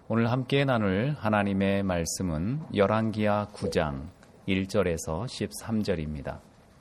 오늘 함께 나눌 하나님의 말씀은 열왕기하 9장 1절에서 13절입니다.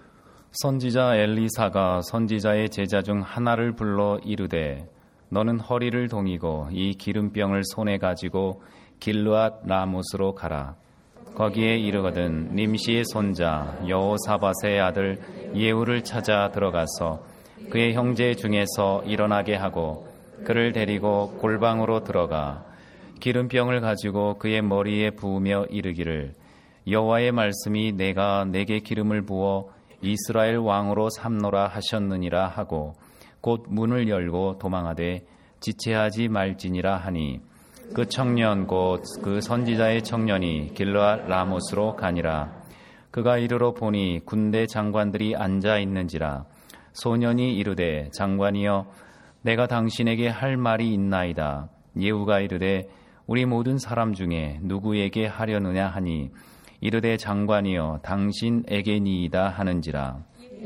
선지자 엘리사가 선지자의 제자 중 하나를 불러 이르되 너는 허리를 동이고 이 기름병을 손에 가지고 길르앗 라못으로 가라. 거기에 이르거든 님시의 손자 여호사밧의 아들 예후를 찾아 들어가서 그의 형제 중에서 일어나게 하고 그를 데리고 골방으로 들어가 기름병을 가지고 그의 머리에 부으며 이르기를 여호와의 말씀이 내가 내게 기름을 부어 이스라엘 왕으로 삼노라 하셨느니라 하고 곧 문을 열고 도망하되 지체하지 말지니라 하니 그 청년 곧 그 선지자의 청년이 길르앗 라못으로 가니라. 그가 이르러 보니 군대 장관들이 앉아 있는지라. 소년이 이르되 장관이여 내가 당신에게 할 말이 있나이다. 예후가 이르되 우리 모든 사람 중에 누구에게 하려느냐 하니 이르되 장관이여 당신에게니이다 하는지라.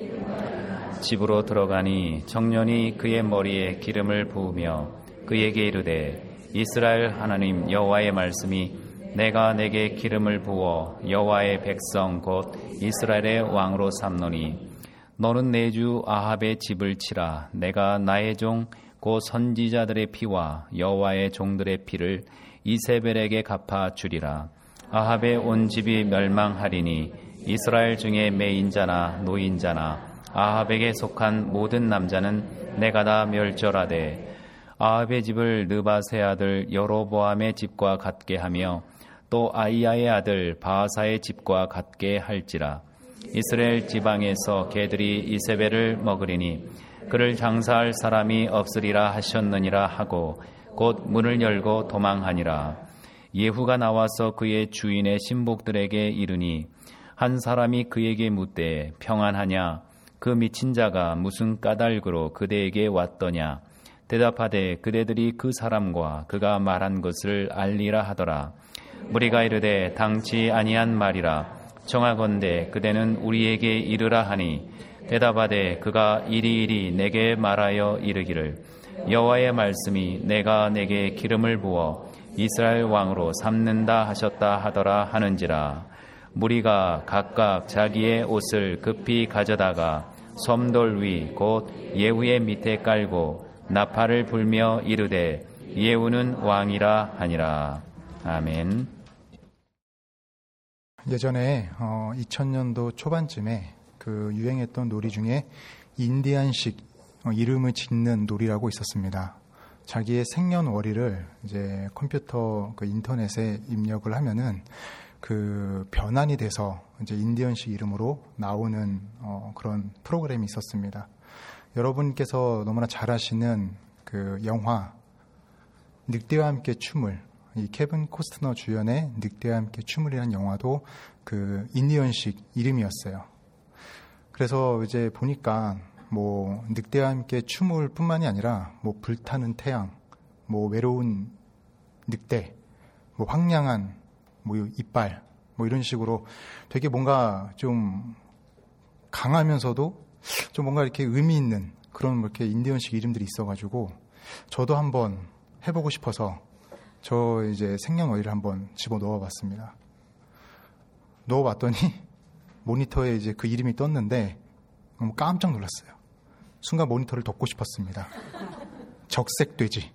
집으로 들어가니 청년이 그의 머리에 기름을 부으며 그에게 이르되 이스라엘 하나님 여호와의 말씀이 내가 내게 기름을 부어 여호와의 백성 곧 이스라엘의 왕으로 삼노니 너는 내 주 아합의 집을 치라. 내가 나의 종 곧 선지자들의 피와 여호와의 종들의 피를 이세벨에게 갚아 주리라. 아합의 온 집이 멸망하리니 이스라엘 중에 매인자나 노인자나 아합에게 속한 모든 남자는 내가 다 멸절하되 아합의 집을 느밧의 아들 여로보암의 집과 같게 하며 또 아이야의 아들 바하사의 집과 같게 할지라. 이스라엘 지방에서 개들이 이세벨을 먹으리니 그를 장사할 사람이 없으리라 하셨느니라 하고 곧 문을 열고 도망하니라. 예후가 나와서 그의 주인의 신복들에게 이르니 한 사람이 그에게 묻되 평안하냐? 그 미친 자가 무슨 까닭으로 그대에게 왔더냐? 대답하되 그대들이 그 사람과 그가 말한 것을 알리라 하더라. 무리가 이르되 당치 아니한 말이라. 청하건대 그대는 우리에게 이르라 하니 대답하되 그가 이리이리 내게 말하여 이르기를 여호와의 말씀이 내가 내게 기름을 부어 이스라엘 왕으로 삼는다 하셨다 하더라 하는지라. 무리가 각각 자기의 옷을 급히 가져다가 섬돌 위 곧 예후의 밑에 깔고 나팔을 불며 이르되 예후는 왕이라 하니라. 아멘. 예전에 2000년도 초반쯤에 그 유행했던 놀이 중에 인디안식 이름을 짓는 놀이라고 있었습니다. 자기의 생년월일을 이제 컴퓨터 그 인터넷에 입력을 하면은 그 변환이 돼서 이제 인디언식 이름으로 나오는 그런 프로그램이 있었습니다. 여러분께서 너무나 잘 아시는 그 영화 늑대와 함께 춤을, 이 케빈 코스트너 주연의 늑대와 함께 춤을이라는 영화도 그 인디언식 이름이었어요. 그래서 이제 보니까 뭐 늑대와 함께 춤을 뿐만이 아니라 뭐 불타는 태양, 뭐 외로운 늑대, 뭐 황량한 뭐 이빨, 뭐 이런 식으로 되게 뭔가 좀 강하면서도 좀 뭔가 이렇게 의미 있는 그런 뭐 이렇게 인디언식 이름들이 있어가지고 저도 한번 해보고 싶어서 저 이제 생년월일을 한번 집어 넣어봤습니다. 넣어봤더니 모니터에 이제 그 이름이 떴는데 너무 깜짝 놀랐어요. 순간 모니터를 덮고 싶었습니다. 적색돼지.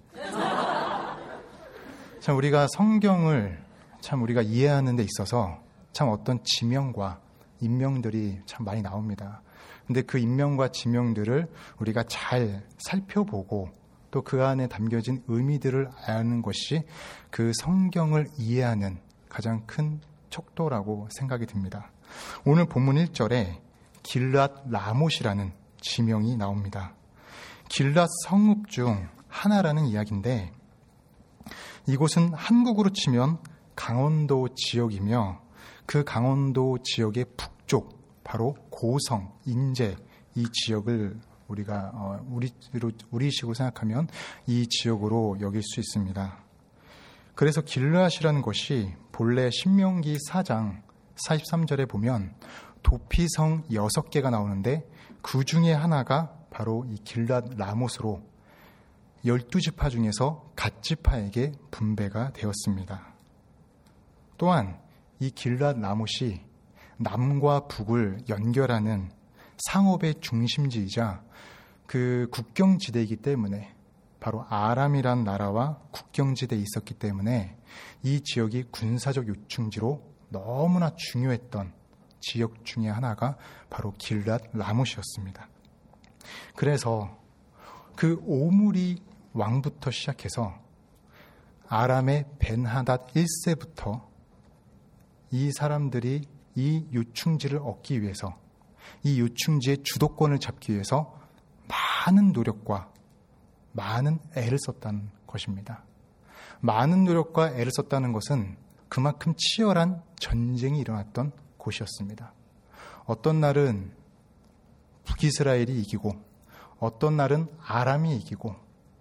참 우리가 성경을 참 우리가 이해하는 데 있어서 참 어떤 지명과 인명들이 참 많이 나옵니다. 근데 그 인명과 지명들을 우리가 잘 살펴보고 또 그 안에 담겨진 의미들을 아는 것이 그 성경을 이해하는 가장 큰 척도라고 생각이 듭니다. 오늘 본문 1절에 길르앗 라못이라는 지명이 나옵니다. 길르앗 성읍 중 하나라는 이야기인데 이곳은 한국으로 치면 강원도 지역이며 그 강원도 지역의 북쪽 바로 고성, 인제 이 지역을 우리가 우리식으로 생각하면 이 지역으로 여길 수 있습니다. 그래서 길르앗이라는 것이 본래 신명기 4장 43절에 보면 도피성 6개가 나오는데 그 중에 하나가 바로 이 길르앗 라못으로 12지파 중에서 갓지파에게 분배가 되었습니다. 또한 이 길랏 라못이 남과 북을 연결하는 상업의 중심지이자 그 국경지대이기 때문에 바로 아람이란 나라와 국경지대에 있었기 때문에 이 지역이 군사적 요충지로 너무나 중요했던 지역 중에 하나가 바로 길랏 라못이었습니다. 그래서 그 오므리 왕부터 시작해서 아람의 벤하닷 1세부터 이 사람들이 이 요충지를 얻기 위해서, 이 요충지의 주도권을 잡기 위해서 많은 노력과 많은 애를 썼다는 것입니다. 많은 노력과 애를 썼다는 것은 그만큼 치열한 전쟁이 일어났던 곳이었습니다. 어떤 날은 북이스라엘이 이기고 어떤 날은 아람이 이기고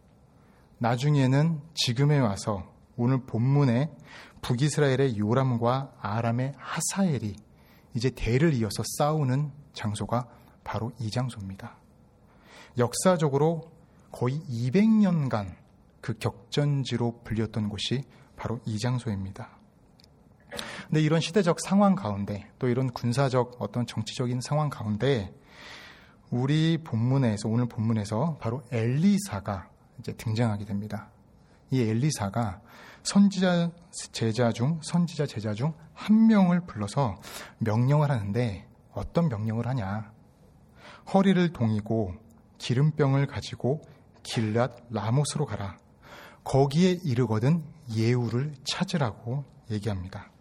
나중에는 지금에 와서 오늘 본문에 북이스라엘의 요람과 아람의 하사엘이 이제 대를 이어서 싸우는 장소가 바로 이 장소입니다. 역사적으로 거의 200년간 그 격전지로 불렸던 곳이 바로 이 장소입니다. 근데 이런 시대적 상황 가운데 또 이런 군사적 어떤 정치적인 상황 가운데 우리 본문에서, 오늘 본문에서 바로 엘리사가 이제 등장하게 됩니다. 이 엘리사가 선지자 제자 중 한 명을 불러서 명령을 하는데 어떤 명령을 하냐? 허리를 동이고 기름병을 가지고 길랏 라못으로 가라. 거기에 이르거든 예후를 찾으라고 얘기합니다.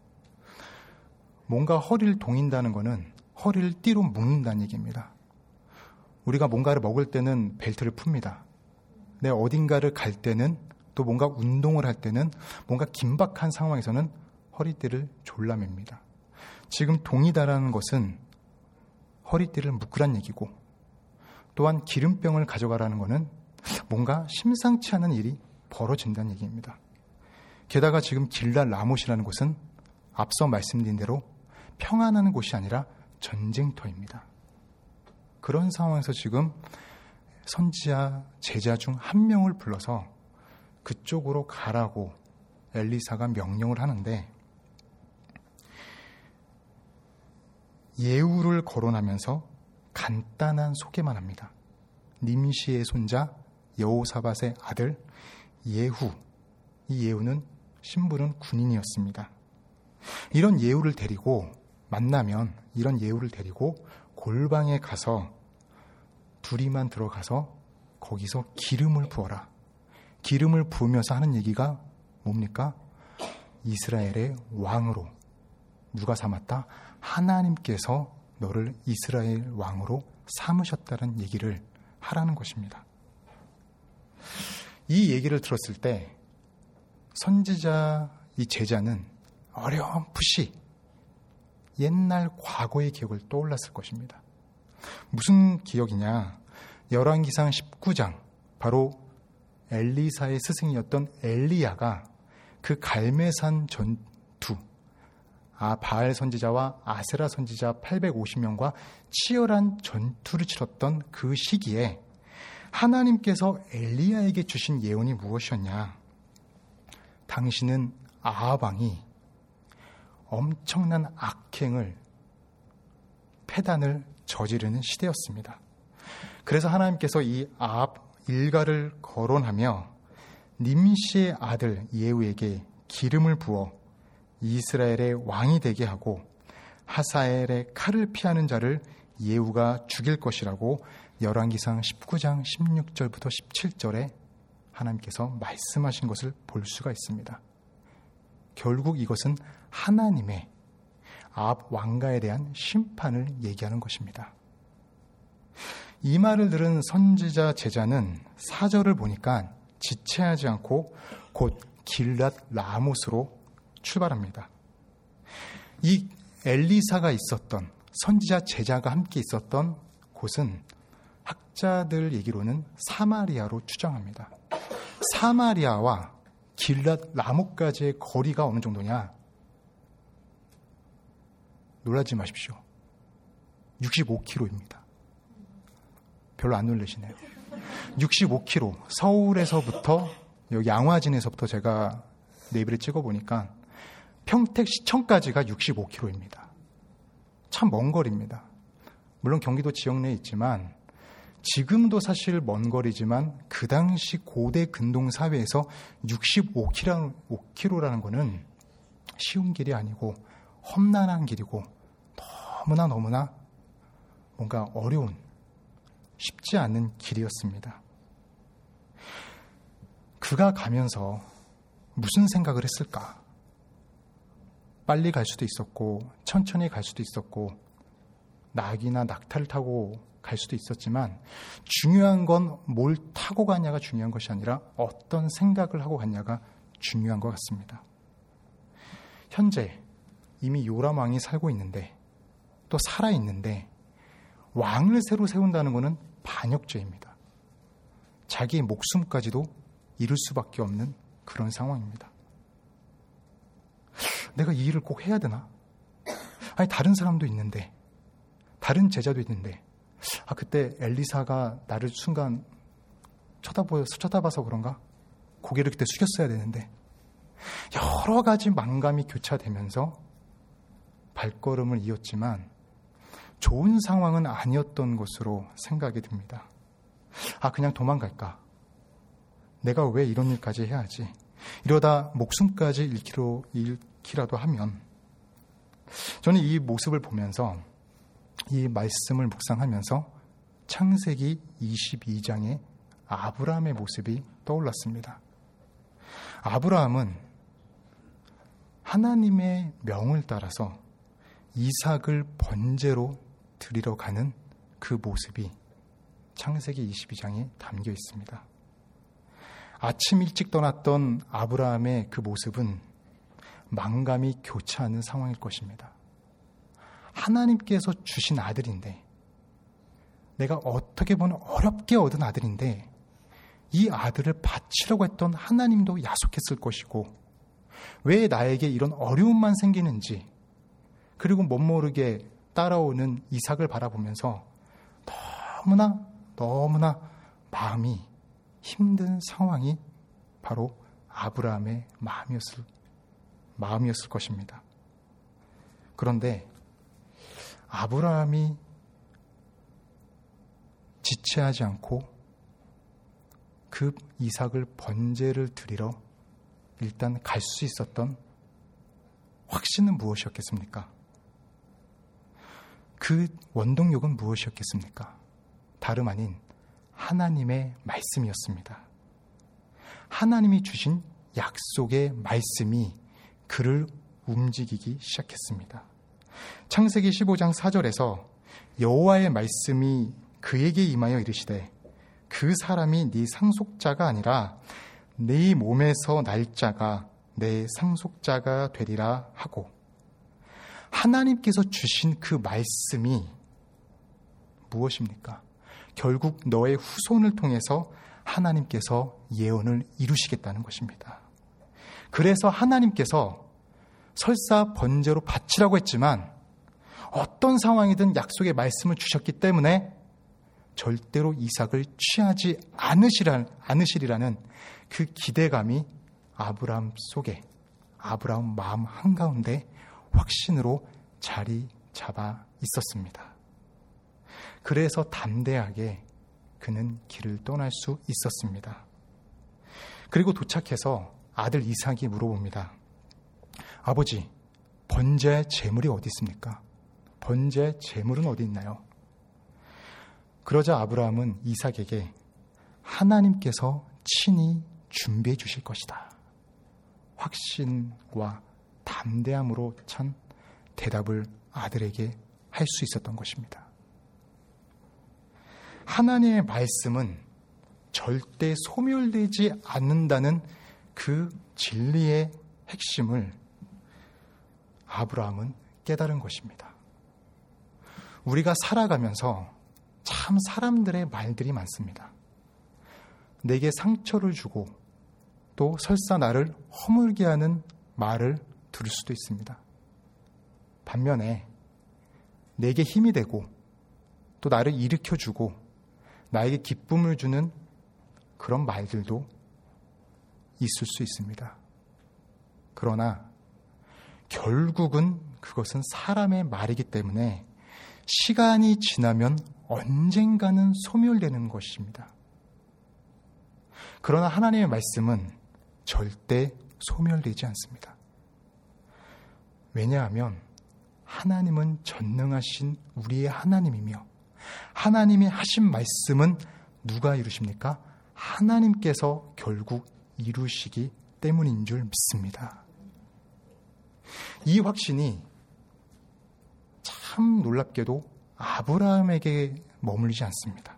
뭔가 허리를 동인다는 것은 허리를 띠로 묶는다는 얘기입니다. 우리가 뭔가를 먹을 때는 벨트를 풉니다. 내 어딘가를 갈 때는 또 뭔가 운동을 할 때는 뭔가 긴박한 상황에서는 허리띠를 졸라맵니다. 지금 동이다라는 것은 허리띠를 묶으란 얘기고 또한 기름병을 가져가라는 것은 뭔가 심상치 않은 일이 벌어진다는 얘기입니다. 게다가 지금 길랏 라못이라는 곳은 앞서 말씀드린 대로 평안한 곳이 아니라 전쟁터입니다. 그런 상황에서 지금 선지자 제자 중 한 명을 불러서 그쪽으로 가라고 엘리사가 명령을 하는데 예후를 거론하면서 간단한 소개만 합니다. 님시의 손자 여호사밧의 아들 예후. 이 예후는 신분은 군인이었습니다. 이런 예후를 데리고 만나면 이런 예후를 데리고 골방에 가서 둘이만 들어가서 거기서 기름을 부어라. 기름을 부으면서 하는 얘기가 뭡니까? 이스라엘의 왕으로 누가 삼았다? 하나님께서 너를 이스라엘 왕으로 삼으셨다는 얘기를 하라는 것입니다. 이 얘기를 들었을 때 선지자 이 제자는 어렴풋이 옛날 과거의 기억을 떠올랐을 것입니다. 무슨 기억이냐? 열왕기상 19장 바로 엘리사의 스승이었던 엘리야가 그 갈매산 전투 바알 선지자와 아세라 선지자 850명과 치열한 전투를 치렀던 그 시기에 하나님께서 엘리야에게 주신 예언이 무엇이었냐? 당신은 아합 왕이 엄청난 악행을 패단을 저지르는 시대였습니다. 그래서 하나님께서 이 아합 일가를 거론하며 님시의 아들 예후에게 기름을 부어 이스라엘의 왕이 되게 하고 하사엘의 칼을 피하는 자를 예후가 죽일 것이라고 열왕기상 19장 16절부터 17절에 하나님께서 말씀하신 것을 볼 수가 있습니다. 결국 이것은 하나님의 아합 왕가에 대한 심판을 얘기하는 것입니다. 이 말을 들은 선지자 제자는 4절을 보니까 지체하지 않고 곧 길랏 라못으로 출발합니다. 이 엘리사가 있었던 선지자 제자가 함께 있었던 곳은 학자들 얘기로는 사마리아로 추정합니다. 사마리아와 길랏 라못까지의 거리가 어느 정도냐? 놀라지 마십시오. 65km입니다. 별로 안 놀라시네요. 65km. 서울에서부터 여기 양화진에서부터 제가 네이버를 찍어보니까 평택시청까지가 65km입니다. 참 먼 거리입니다. 물론 경기도 지역 내에 있지만 지금도 사실 먼 거리지만 그 당시 고대 근동 사회에서 65km라는 거는 쉬운 길이 아니고 험난한 길이고 너무나 뭔가 어려운 쉽지 않은 길이었습니다. 그가 가면서 무슨 생각을 했을까? 빨리 갈 수도 있었고 천천히 갈 수도 있었고 낙이나 낙타를 타고 갈 수도 있었지만 중요한 건 뭘 타고 가냐가 중요한 것이 아니라 어떤 생각을 하고 갔냐가 중요한 것 같습니다. 현재 이미 요람 왕이 살고 있는데 또 살아있는데 왕을 새로 세운다는 것은 반역죄입니다. 자기의 목숨까지도 잃을 수밖에 없는 그런 상황입니다. 내가 이 일을 꼭 해야 되나? 아니 다른 사람도 있는데 다른 제자도 있는데 그때 엘리사가 나를 순간 쳐다봐서 그런가? 고개를 그때 숙였어야 되는데 여러 가지 망감이 교차되면서 발걸음을 이었지만 좋은 상황은 아니었던 것으로 생각이 듭니다. 그냥 도망갈까? 내가 왜 이런 일까지 해야지? 이러다 목숨까지 잃기라도 하면 저는 이 모습을 보면서 이 말씀을 묵상하면서 창세기 22장의 아브라함의 모습이 떠올랐습니다. 아브라함은 하나님의 명을 따라서 이삭을 번제로 드리러 가는 그 모습이 창세기 22장에 담겨 있습니다. 아침 일찍 떠났던 아브라함의 그 모습은 망감이 교차하는 상황일 것입니다. 하나님께서 주신 아들인데 내가 어떻게 보면 어렵게 얻은 아들인데 이 아들을 바치려고 했던 하나님도 야속했을 것이고 왜 나에게 이런 어려움만 생기는지 그리고 멋모르게 따라오는 이삭을 바라보면서 너무나 마음이 힘든 상황이 바로 아브라함의 마음이었을 것입니다. 그런데 아브라함이 지체하지 않고 그 이삭을 번제를 드리러 일단 갈 수 있었던 확신은 무엇이었겠습니까? 그 원동력은 무엇이었겠습니까? 다름 아닌 하나님의 말씀이었습니다. 하나님이 주신 약속의 말씀이 그를 움직이기 시작했습니다. 창세기 15장 4절에서 여호와의 말씀이 그에게 임하여 이르시되 그 사람이 네 상속자가 아니라 네 몸에서 날 자가 내 상속자가 되리라 하고 하나님께서 주신 그 말씀이 무엇입니까? 결국 너의 후손을 통해서 하나님께서 예언을 이루시겠다는 것입니다. 그래서 하나님께서 설사 번제로 바치라고 했지만 어떤 상황이든 약속의 말씀을 주셨기 때문에 절대로 이삭을 취하지 않으시리라는 그 기대감이 아브라함 속에 아브라함 마음 한가운데 확신으로 자리 잡아 있었습니다. 그래서 담대하게 그는 길을 떠날 수 있었습니다. 그리고 도착해서 아들 이삭이 물어봅니다. 아버지, 번제 제물이 어디 있습니까? 번제 제물은 어디 있나요? 그러자 아브라함은 이삭에게 하나님께서 친히 준비해 주실 것이다. 확신과 담대함으로 찬 대답을 아들에게 할 수 있었던 것입니다. 하나님의 말씀은 절대 소멸되지 않는다는 그 진리의 핵심을 아브라함은 깨달은 것입니다. 우리가 살아가면서 참 사람들의 말들이 많습니다. 내게 상처를 주고 또 설사 나를 허물게 하는 말을 들을 수도 있습니다. 반면에 내게 힘이 되고 또 나를 일으켜주고 나에게 기쁨을 주는 그런 말들도 있을 수 있습니다. 그러나 결국은 그것은 사람의 말이기 때문에 시간이 지나면 언젠가는 소멸되는 것입니다. 그러나 하나님의 말씀은 절대 소멸되지 않습니다. 왜냐하면 하나님은 전능하신 우리의 하나님이며 하나님이 하신 말씀은 누가 이루십니까? 하나님께서 결국 이루시기 때문인 줄 믿습니다. 이 확신이 참 놀랍게도 아브라함에게 머물리지 않습니다.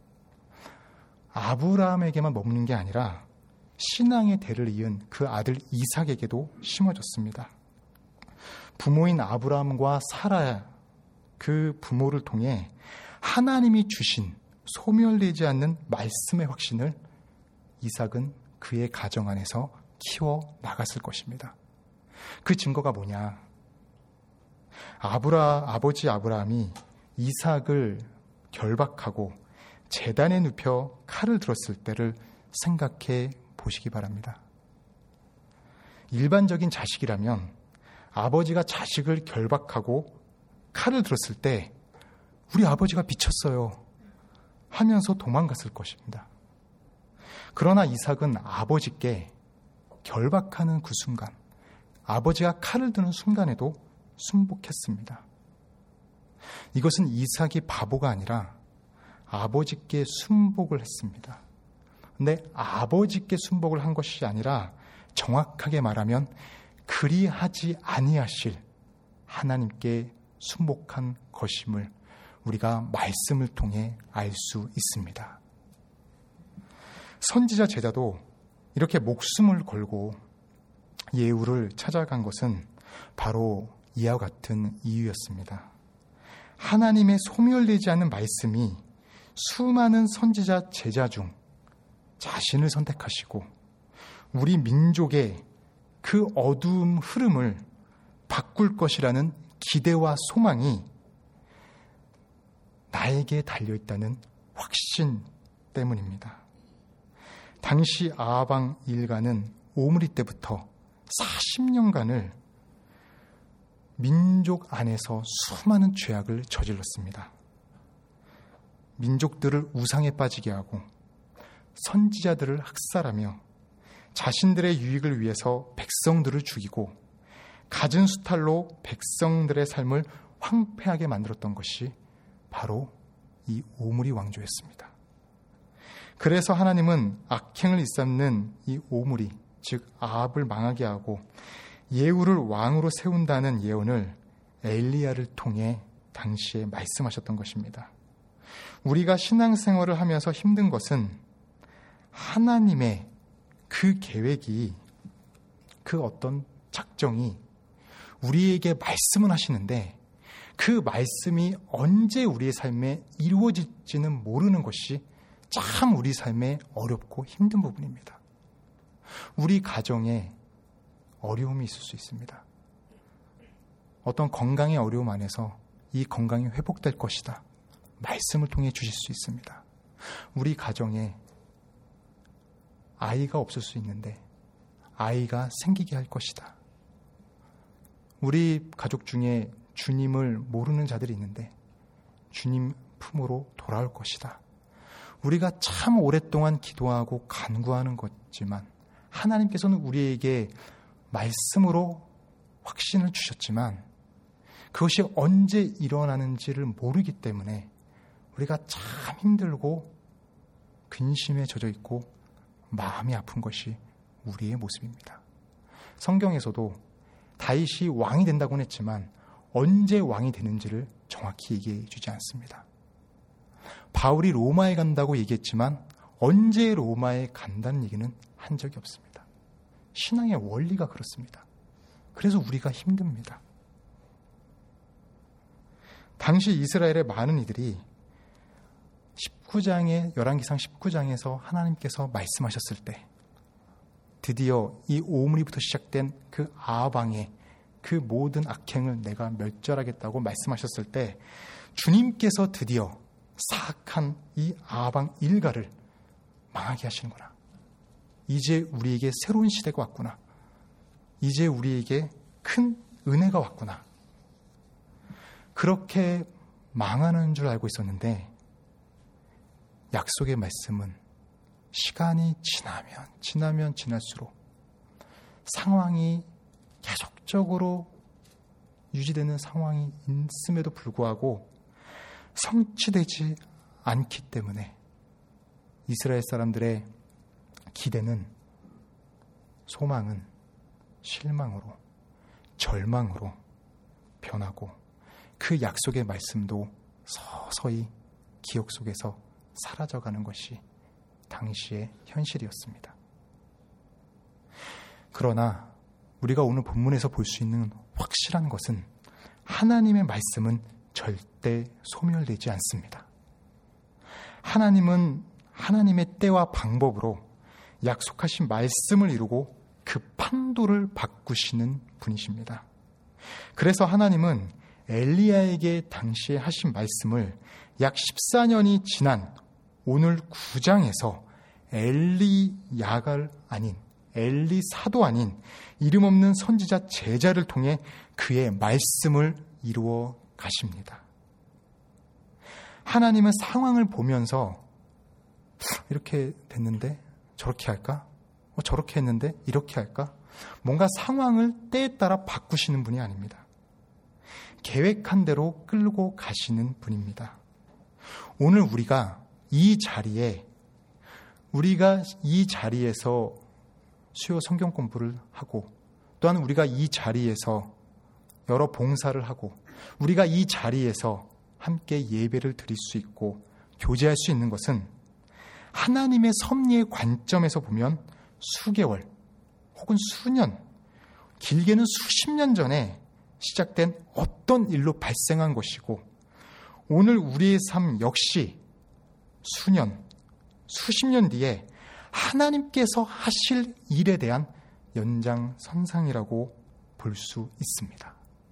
아브라함에게만 머무는 게 아니라 신앙의 대를 이은 그 아들 이삭에게도 심어졌습니다. 부모인 아브라함과 사라, 그 부모를 통해 하나님이 주신 소멸되지 않는 말씀의 확신을 이삭은 그의 가정 안에서 키워 나갔을 것입니다. 그 증거가 뭐냐? 아버지 아브라함이 이삭을 결박하고 제단에 눕혀 칼을 들었을 때를 생각해 보시기 바랍니다. 일반적인 자식이라면 아버지가 자식을 결박하고 칼을 들었을 때 우리 아버지가 미쳤어요 하면서 도망갔을 것입니다. 그러나 이삭은 아버지께 결박하는 그 순간, 아버지가 칼을 드는 순간에도 순복했습니다. 이것은 이삭이 바보가 아니라 아버지께 순복을 했습니다. 근데 아버지께 순복을 한 것이 아니라 정확하게 말하면 그리하지 아니하실 하나님께 순복한 것임을 우리가 말씀을 통해 알 수 있습니다. 선지자 제자도 이렇게 목숨을 걸고 예후를 찾아간 것은 바로 이와 같은 이유였습니다. 하나님의 소멸되지 않는 말씀이 수많은 선지자 제자 중 자신을 선택하시고 우리 민족의 그 어두운 흐름을 바꿀 것이라는 기대와 소망이 나에게 달려있다는 확신 때문입니다. 당시 아하방 일가는 오므리 때부터 40년간을 민족 안에서 수많은 죄악을 저질렀습니다. 민족들을 우상에 빠지게 하고 선지자들을 학살하며 자신들의 유익을 위해서 백성들을 죽이고 갖은 수탈로 백성들의 삶을 황폐하게 만들었던 것이 바로 이 오므리 왕조였습니다. 그래서 하나님은 악행을 일삼는 이 오므리, 즉 아합을 망하게 하고 예후를 왕으로 세운다는 예언을 엘리야를 통해 당시에 말씀하셨던 것입니다. 우리가 신앙생활을 하면서 힘든 것은 하나님의 그 계획이, 그 어떤 작정이 우리에게 말씀은 하시는데 그 말씀이 언제 우리의 삶에 이루어질지는 모르는 것이 참 우리 삶에 어렵고 힘든 부분입니다. 우리 가정에 어려움이 있을 수 있습니다. 어떤 건강의 어려움 안에서 이 건강이 회복될 것이다. 말씀을 통해 주실 수 있습니다. 우리 가정에 아이가 없을 수 있는데 아이가 생기게 할 것이다. 우리 가족 중에 주님을 모르는 자들이 있는데 주님 품으로 돌아올 것이다. 우리가 참 오랫동안 기도하고 간구하는 거지만 하나님께서는 우리에게 말씀으로 확신을 주셨지만 그것이 언제 일어나는지를 모르기 때문에 우리가 참 힘들고 근심에 젖어 있고 마음이 아픈 것이 우리의 모습입니다. 성경에서도 다윗이 왕이 된다고는 했지만 언제 왕이 되는지를 정확히 얘기해 주지 않습니다. 바울이 로마에 간다고 얘기했지만 언제 로마에 간다는 얘기는 한 적이 없습니다. 신앙의 원리가 그렇습니다. 그래서 우리가 힘듭니다. 당시 이스라엘의 많은 이들이 열왕기상 19장에서 하나님께서 말씀하셨을 때 드디어 이 오므리부터 시작된 그 아합왕의 그 모든 악행을 내가 멸절하겠다고 말씀하셨을 때 주님께서 드디어 사악한 이 아방 일가를 망하게 하시는구나. 이제 우리에게 새로운 시대가 왔구나. 이제 우리에게 큰 은혜가 왔구나. 그렇게 망하는 줄 알고 있었는데 약속의 말씀은 시간이 지나면 지날수록 상황이 계속적으로 유지되는 상황이 있음에도 불구하고 성취되지 않기 때문에 이스라엘 사람들의 기대는, 소망은 실망으로, 절망으로 변하고 그 약속의 말씀도 서서히 기억 속에서 사라져가는 것이 당시의 현실이었습니다. 그러나 우리가 오늘 본문에서 볼 수 있는 확실한 것은 하나님의 말씀은 절대 소멸되지 않습니다. 하나님은 하나님의 때와 방법으로 약속하신 말씀을 이루고 그 판도를 바꾸시는 분이십니다. 그래서 하나님은 엘리야에게 당시에 하신 말씀을 약 14년이 지난 오늘 9장에서 엘리야가 아닌, 엘리사도 아닌 이름 없는 선지자 제자를 통해 그의 말씀을 이루어 가십니다. 하나님은 상황을 보면서 이렇게 됐는데 저렇게 할까? 저렇게 했는데 이렇게 할까? 뭔가 상황을 때에 따라 바꾸시는 분이 아닙니다. 계획한 대로 끌고 가시는 분입니다. 오늘 우리가 이 자리에서 수요 성경 공부를 하고, 또한 우리가 이 자리에서 여러 봉사를 하고, 우리가 이 자리에서 함께 예배를 드릴 수 있고 교제할 수 있는 것은 하나님의 섭리의 관점에서 보면 수개월 혹은 수년, 길게는 수십 년 전에 시작된 어떤 일로 발생한 것이고, 오늘 우리의 삶 역시 수년, 수십 년 뒤에 하나님께서 하실 일에 대한 연장선상이라고 볼 수 있습니다.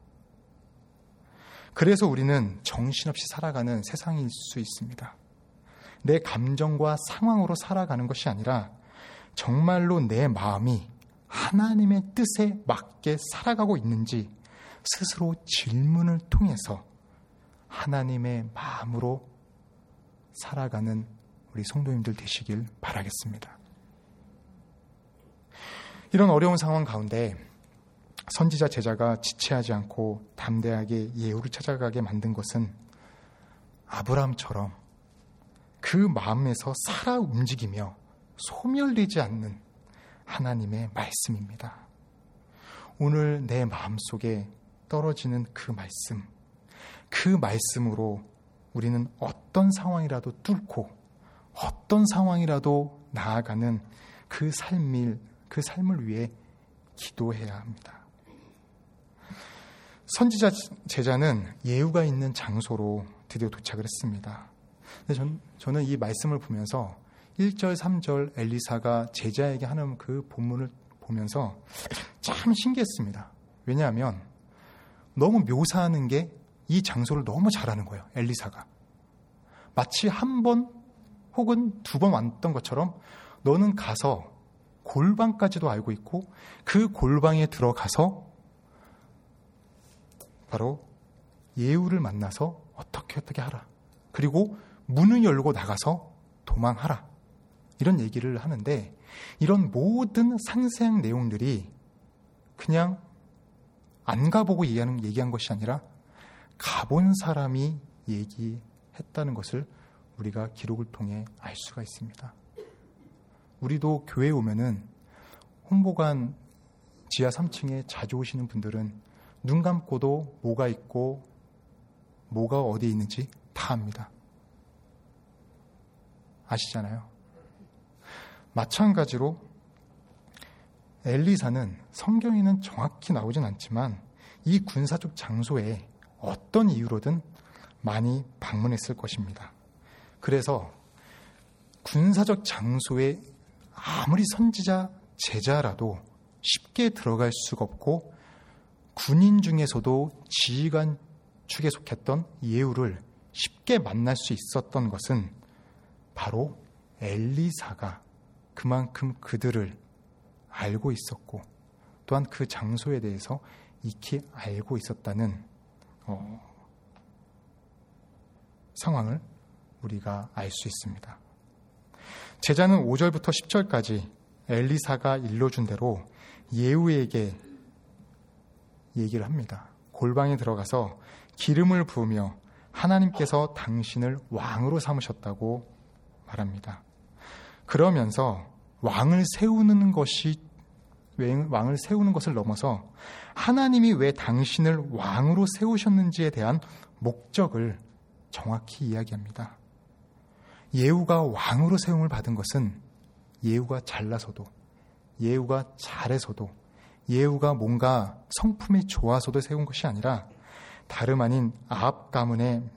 그래서 우리는 정신없이 살아가는 세상일 수 있습니다. 내 감정과 상황으로 살아가는 것이 아니라 정말로 내 마음이 하나님의 뜻에 맞게 살아가고 있는지 스스로 질문을 통해서 하나님의 마음으로 살아가는 우리 성도님들 되시길 바라겠습니다. 이런 어려운 상황 가운데 선지자 제자가 지체하지 않고 담대하게 예후를 찾아가게 만든 것은 아브라함처럼 그 마음에서 살아 움직이며 소멸되지 않는 하나님의 말씀입니다. 오늘 내 마음속에 떨어지는 그 말씀으로 우리는 어떤 상황이라도 뚫고 어떤 상황이라도 나아가는 그 삶을 위해 기도해야 합니다. 선지자 제자는 예후가 있는 장소로 드디어 도착을 했습니다. 근데 저는 이 말씀을 보면서 1절, 3절 엘리사가 제자에게 하는 그 본문을 보면서 참 신기했습니다. 왜냐하면 너무 묘사하는 게 이 장소를 너무 잘하는 거예요. 엘리사가. 마치 한 번 혹은 두 번 왔던 것처럼 너는 가서 골방까지도 알고 있고 그 골방에 들어가서 바로 예후를 만나서 어떻게 하라. 그리고 문을 열고 나가서 도망하라. 이런 얘기를 하는데, 이런 모든 상세한 내용들이 그냥 안 가보고 얘기한 것이 아니라 가본 사람이 얘기했다는 것을 우리가 기록을 통해 알 수가 있습니다. 우리도 교회에 오면은 홍보관 지하 3층에 자주 오시는 분들은 눈 감고도 뭐가 있고 뭐가 어디에 있는지 다 압니다. 아시잖아요. 마찬가지로 엘리사는 성경에는 정확히 나오진 않지만 이 군사적 장소에 어떤 이유로든 많이 방문했을 것입니다. 그래서 군사적 장소에 아무리 선지자 제자라도 쉽게 들어갈 수가 없고, 군인 중에서도 지휘관 축에 속했던 예후를 쉽게 만날 수 있었던 것은 바로 엘리사가 그만큼 그들을 알고 있었고 또한 그 장소에 대해서 익히 알고 있었다는 상황을 우리가 알 수 있습니다. 제자는 5절부터 10절까지 엘리사가 일러준 대로 예후에게 얘기를 합니다. 골방에 들어가서 기름을 부으며 하나님께서 당신을 왕으로 삼으셨다고 말합니다. 그러면서 왕을 세우는 것을 넘어서 하나님이 왜 당신을 왕으로 세우셨는지에 대한 목적을 정확히 이야기합니다. 예후가 왕으로 세움을 받은 것은 예후가 잘나서도, 예후가 잘해서도, 예후가 뭔가 성품이 좋아서도 세운 것이 아니라 다름 아닌 아합 가문의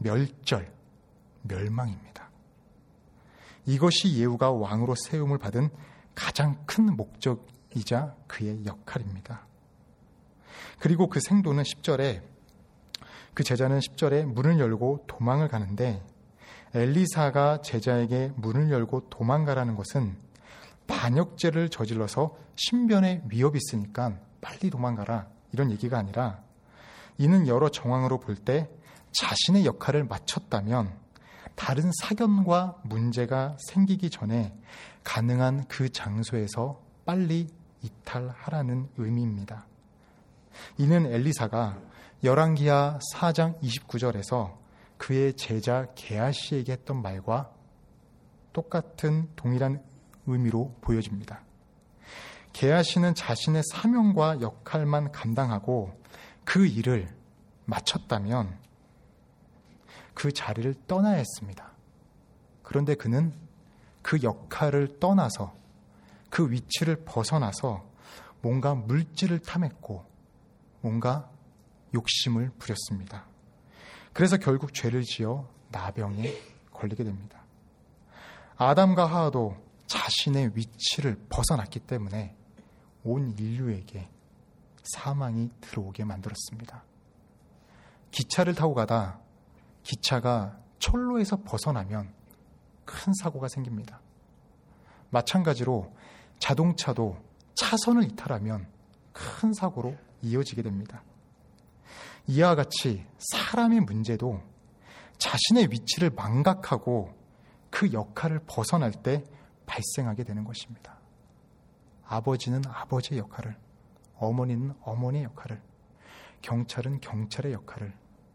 멸망입니다. 이것이 예후가 왕으로 세움을 받은 가장 큰 목적이자 그의 역할입니다. 그리고 그 생도는 10절에, 그 제자는 10절에 문을 열고 도망을 가는데, 엘리사가 제자에게 문을 열고 도망가라는 것은 반역죄를 저질러서 신변에 위협이 있으니까 빨리 도망가라, 이런 얘기가 아니라, 이는 여러 정황으로 볼 때 자신의 역할을 마쳤다면 다른 사견과 문제가 생기기 전에 가능한 그 장소에서 빨리 이탈하라는 의미입니다. 이는 엘리사가 열왕기하 4장 29절에서 그의 제자 게하시에게 했던 말과 똑같은 동일한 의미로 보여집니다. 게하시는 자신의 사명과 역할만 감당하고 그 일을 마쳤다면 그 자리를 떠나야 했습니다. 그런데 그는 그 역할을 떠나서 그 위치를 벗어나서 뭔가 물질을 탐했고 뭔가 욕심을 부렸습니다. 그래서 결국 죄를 지어 나병에 걸리게 됩니다. 아담과 하와도 자신의 위치를 벗어났기 때문에 온 인류에게 사망이 들어오게 만들었습니다. 기차를 타고 가다 기차가 철로에서 벗어나면 큰 사고가 생깁니다. 마찬가지로 자동차도 차선을 이탈하면 큰 사고로 이어지게 됩니다. 이와 같이 사람의 문제도 자신의 위치를 망각하고 그 역할을 벗어날 때 발생하게 되는 것입니다. 아버지는 아버지의 역할을, 어머니는 어머니의 역할을, 경찰은 경찰의 역할을,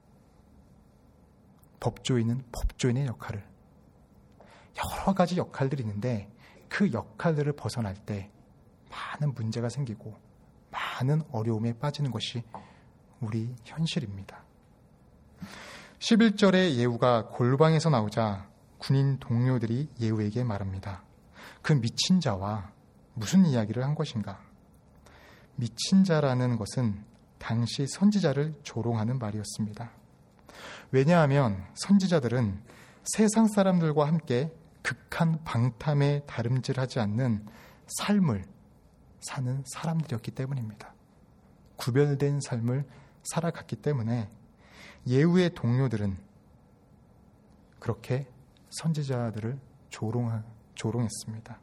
법조인은 법조인의 역할을, 여러 가지 역할들이 있는데 그 역할들을 벗어날 때 많은 문제가 생기고 많은 어려움에 빠지는 것이 우리 현실입니다. 11절에 예후가 골방에서 나오자 군인 동료들이 예후에게 말합니다. 그 미친 자와 무슨 이야기를 한 것인가? 미친 자라는 것은 당시 선지자를 조롱하는 말이었습니다. 왜냐하면 선지자들은 세상 사람들과 함께 극한 방탐에 다름질하지 않는 삶을 사는 사람들이었기 때문입니다. 구별된 삶을 살아갔기 때문에 예후의 동료들은 그렇게 선지자들을 조롱했습니다.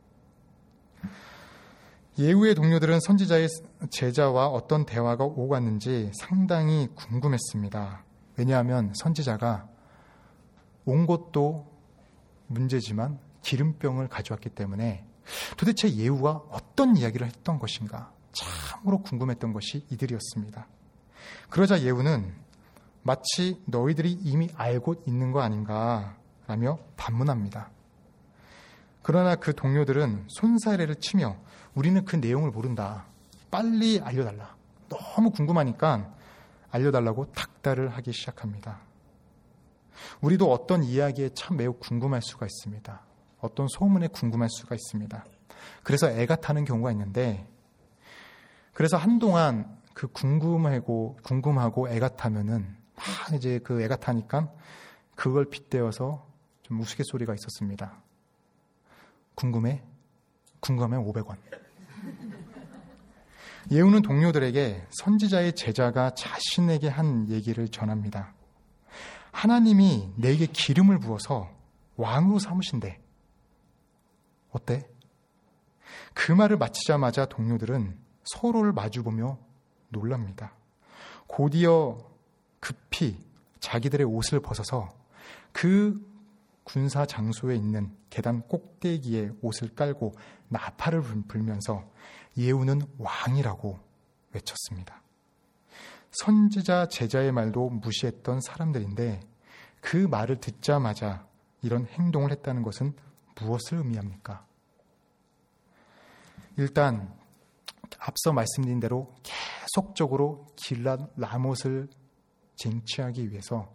예후의 동료들은 선지자의 제자와 어떤 대화가 오고 갔는지 상당히 궁금했습니다. 왜냐하면 선지자가 온 것도 문제지만 기름병을 가져왔기 때문에 도대체 예후가 어떤 이야기를 했던 것인가 참으로 궁금했던 것이 이들이었습니다. 그러자 예후는 마치 너희들이 이미 알고 있는 거 아닌가 라며 반문합니다. 그러나 그 동료들은 손사래를 치며 우리는 그 내용을 모른다. 빨리 알려달라. 너무 궁금하니까 알려달라고 닥달을 하기 시작합니다. 우리도 어떤 이야기에 참 매우 궁금할 수가 있습니다. 어떤 소문에 궁금할 수가 있습니다. 그래서 애가 타는 경우가 있는데 그래서 한동안 그 궁금하고 애가 타면은 막 이제 그 애가 타니까 그걸 빗대어서 좀 우스갯소리가 있었습니다. 궁금하면 500원. 예후는 동료들에게 선지자의 제자가 자신에게 한 얘기를 전합니다. 하나님이 내게 기름을 부어서 왕으로 삼으신대. 어때? 그 말을 마치자마자 동료들은 서로를 마주보며 놀랍니다. 곧이어 급히 자기들의 옷을 벗어서 그 군사 장소에 있는 계단 꼭대기에 옷을 깔고 나팔을 불면서 예후는 왕이라고 외쳤습니다. 선지자 제자의 말도 무시했던 사람들인데 그 말을 듣자마자 이런 행동을 했다는 것은 무엇을 의미합니까? 일단 앞서 말씀드린 대로 계속적으로 길랏 라못을 쟁취하기 위해서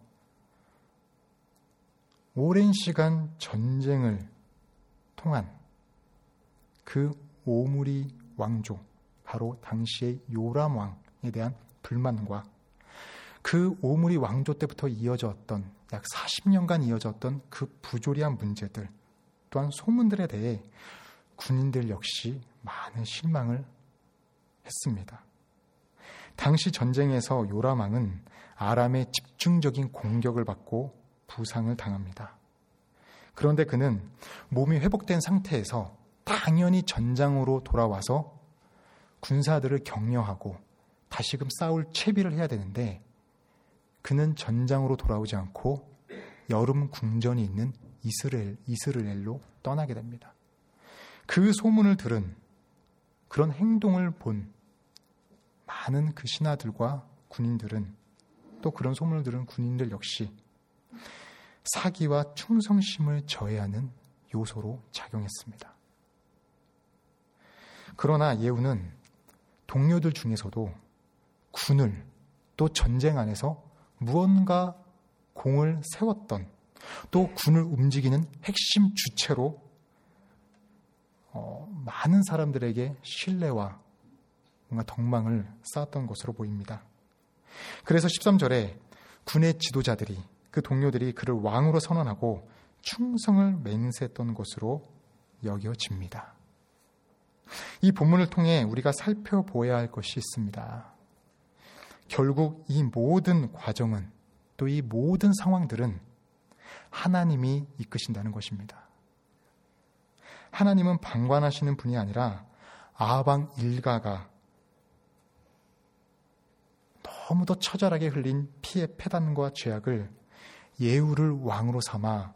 오랜 시간 전쟁을 통한 그 오므리 왕조, 바로 당시의 요람 왕에 대한 불만과 그 오므리 왕조 때부터 이어졌던 약 40년간 이어졌던 그 부조리한 문제들, 또한 소문들에 대해 군인들 역시 많은 실망을 했습니다. 당시 전쟁에서 요람 왕은 아람의 집중적인 공격을 받고 부상을 당합니다. 그런데 그는 몸이 회복된 상태에서 당연히 전장으로 돌아와서 군사들을 격려하고 다시금 싸울 채비를 해야 되는데 그는 전장으로 돌아오지 않고 여름 궁전이 있는 이스라엘로 떠나게 됩니다. 그 소문을 들은, 그런 행동을 본 많은 그 신하들과 군인들은, 또 그런 소문을 들은 군인들 역시 사기와 충성심을 저해하는 요소로 작용했습니다. 그러나 예후는 동료들 중에서도 군을, 또 전쟁 안에서 무언가 공을 세웠던, 또 군을 움직이는 핵심 주체로 많은 사람들에게 신뢰와 뭔가 덕망을 쌓았던 것으로 보입니다. 그래서 13절에 군의 지도자들이, 그 동료들이 그를 왕으로 선언하고 충성을 맹세했던 것으로 여겨집니다. 이 본문을 통해 우리가 살펴보아야 할 것이 있습니다. 결국 이 모든 과정은, 또 이 모든 상황들은 하나님이 이끄신다는 것입니다. 하나님은 방관하시는 분이 아니라 아방 일가가 너무도 처절하게 흘린 피의 패단과 죄악을 예후를 왕으로 삼아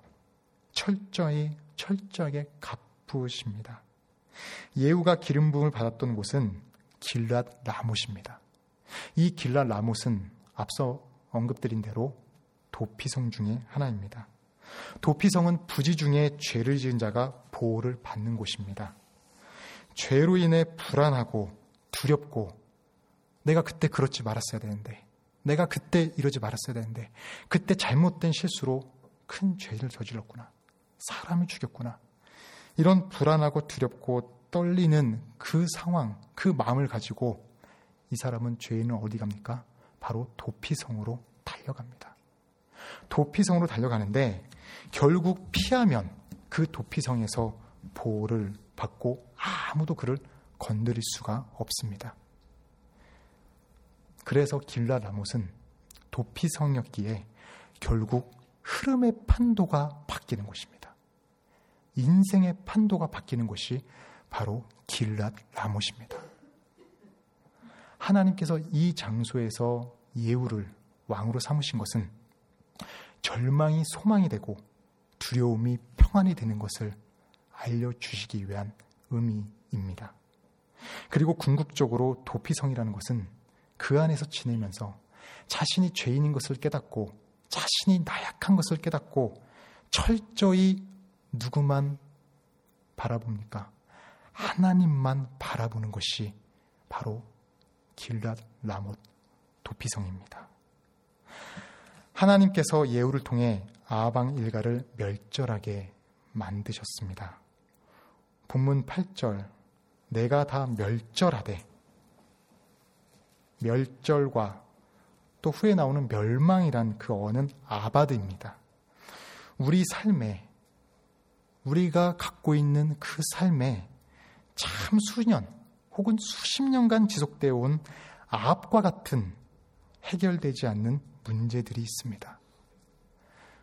철저하게 갚으십니다. 예후가 기름 부음을 받았던 곳은 길랏 라못입니다. 이 길랏 라못은 앞서 언급드린 대로 도피성 중에 하나입니다. 도피성은 부지 중에 죄를 지은 자가 보호를 받는 곳입니다. 죄로 인해 불안하고 두렵고, 내가 그때 그렇지 말았어야 되는데, 내가 그때 이러지 말았어야 되는데, 그때 잘못된 실수로 큰 죄를 저질렀구나, 사람을 죽였구나, 이런 불안하고 두렵고 떨리는 그 상황, 그 마음을 가지고 이 사람은, 죄인은 어디 갑니까? 바로 도피성으로 달려갑니다. 도피성으로 달려가는데 결국 피하면 그 도피성에서 보호를 받고 아무도 그를 건드릴 수가 없습니다. 그래서 길랏 라못은 도피성이었기에 결국 흐름의 판도가 바뀌는 곳입니다. 인생의 판도가 바뀌는 곳이 바로 길랏 라못입니다. 하나님께서 이 장소에서 예후를 왕으로 삼으신 것은 절망이 소망이 되고 두려움이 평안이 되는 것을 알려주시기 위한 의미입니다. 그리고 궁극적으로 도피성이라는 것은 그 안에서 지내면서 자신이 죄인인 것을 깨닫고, 자신이 나약한 것을 깨닫고 철저히 누구만 바라봅니까? 하나님만 바라보는 것이 바로 길랏 라못 도피성입니다. 하나님께서 예후를 통해 아방 일가를 멸절하게 만드셨습니다. 본문 8절, 내가 다 멸절하되, 멸절과 또 후에 나오는 멸망이란 그 어는 아바드입니다. 우리 삶에, 우리가 갖고 있는 그 삶에 참 수년 혹은 수십 년간 지속되어 온 아합과 같은 해결되지 않는 문제들이 있습니다.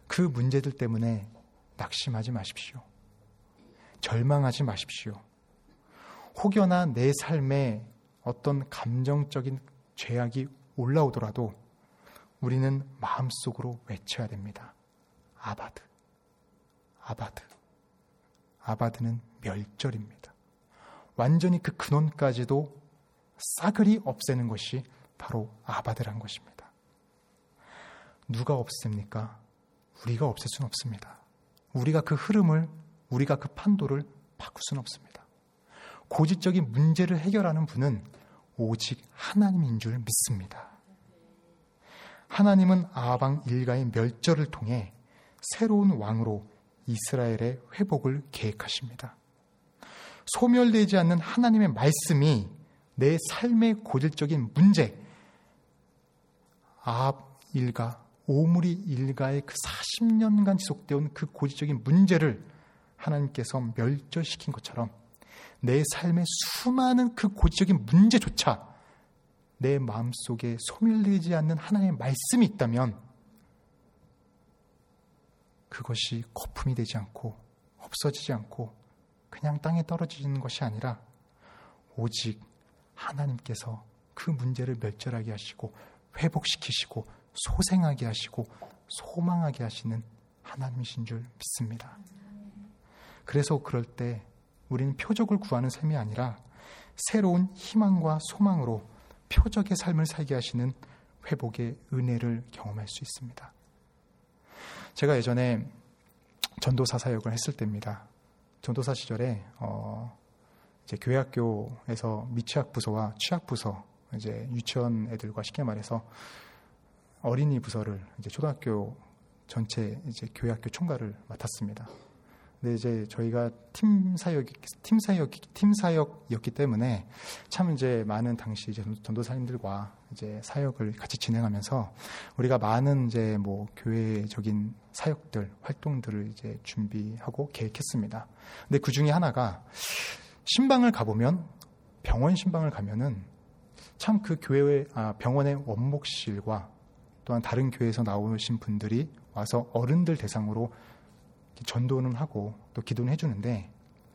그 문제들 때문에 낙심하지 마십시오. 절망하지 마십시오. 혹여나 내 삶에 어떤 감정적인 죄악이 올라오더라도 우리는 마음속으로 외쳐야 됩니다. 아바드, 아바드. 아바드는 멸절입니다. 완전히 그 근원까지도 싸그리 없애는 것이 바로 아바드란 것입니다. 누가 없앱니까? 우리가 없앨 수는 없습니다. 우리가 그 흐름을, 우리가 그 판도를 바꿀 수는 없습니다. 고질적인 문제를 해결하는 분은 오직 하나님인 줄 믿습니다. 하나님은 아방 일가의 멸절을 통해 새로운 왕으로 이스라엘의 회복을 계획하십니다. 소멸되지 않는 하나님의 말씀이 내 삶의 고질적인 문제, 아합 일가, 오므리 일가의 그 40년간 지속되어온 그 고질적인 문제를 하나님께서 멸절시킨 것처럼 내 삶의 수많은 그 고질적인 문제조차 내 마음속에 소멸되지 않는 하나님의 말씀이 있다면 그것이 거품이 되지 않고 없어지지 않고 그냥 땅에 떨어지는 것이 아니라 오직 하나님께서 그 문제를 멸절하게 하시고 회복시키시고 소생하게 하시고 소망하게 하시는 하나님이신 줄 믿습니다. 그래서 그럴 때 우리는 표적을 구하는 셈이 아니라 새로운 희망과 소망으로 표적의 삶을 살게 하시는 회복의 은혜를 경험할 수 있습니다. 제가 예전에 전도사 사역을 했을 때입니다. 전도사 시절에 이제 교회학교에서 미취학 부서와 취학 부서, 이제 유치원 애들과 쉽게 말해서 어린이 부서를 이제 초등학교 전체 이제 교회학교 총괄을 맡았습니다. 근데 이제 저희가 팀 사역이었기 때문에 참 이제 많은 당시 이제 전도사님들과 이제 사역을 같이 진행하면서 우리가 많은 이제 뭐 교회적인 사역들, 활동들을 이제 준비하고 계획했습니다. 근데 그 중에 하나가 신방을 가보면 병원 신방을 가면은 참 그 병원의 원목실과 또한 다른 교회에서 나오신 분들이 와서 어른들 대상으로 전도는 하고 또 기도는 해주는데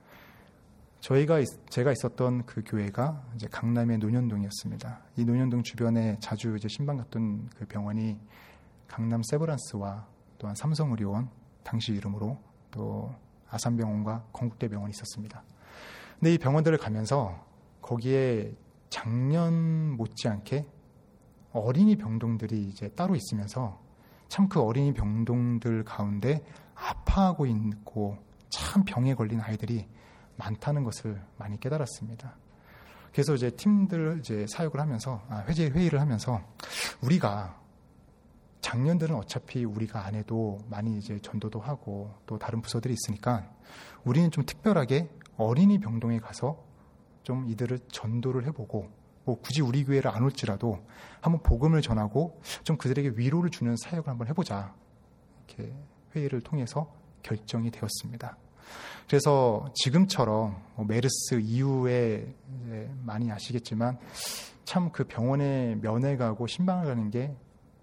제가 있었던 그 교회가 이제 강남의 논현동이었습니다. 이 논현동 주변에 자주 이제 신방 갔던 그 병원이 강남 세브란스와 또한 삼성의료원 당시 이름으로 또 아산병원과 건국대병원이 있었습니다. 근데 이 병원들을 가면서 거기에 작년 못지않게 어린이 병동들이 이제 따로 있으면서 참 그 어린이 병동들 가운데 아파하고 있고 참 병에 걸린 아이들이 많다는 것을 많이 깨달았습니다. 그래서 이제 팀들 이제 사역을 하면서 회의를 하면서 우리가 작년들은 어차피 우리가 안 해도 많이 이제 전도도 하고 또 다른 부서들이 있으니까 우리는 좀 특별하게 어린이 병동에 가서 좀 이들을 전도를 해보고 뭐 굳이 우리 교회를 안 올지라도 한번 복음을 전하고 좀 그들에게 위로를 주는 사역을 한번 해보자. 이렇게 회의를 통해서 결정이 되었습니다. 그래서 지금처럼 메르스 이후에 이제 많이 아시겠지만 참 그 병원에 면회 가고 신방을 가는 게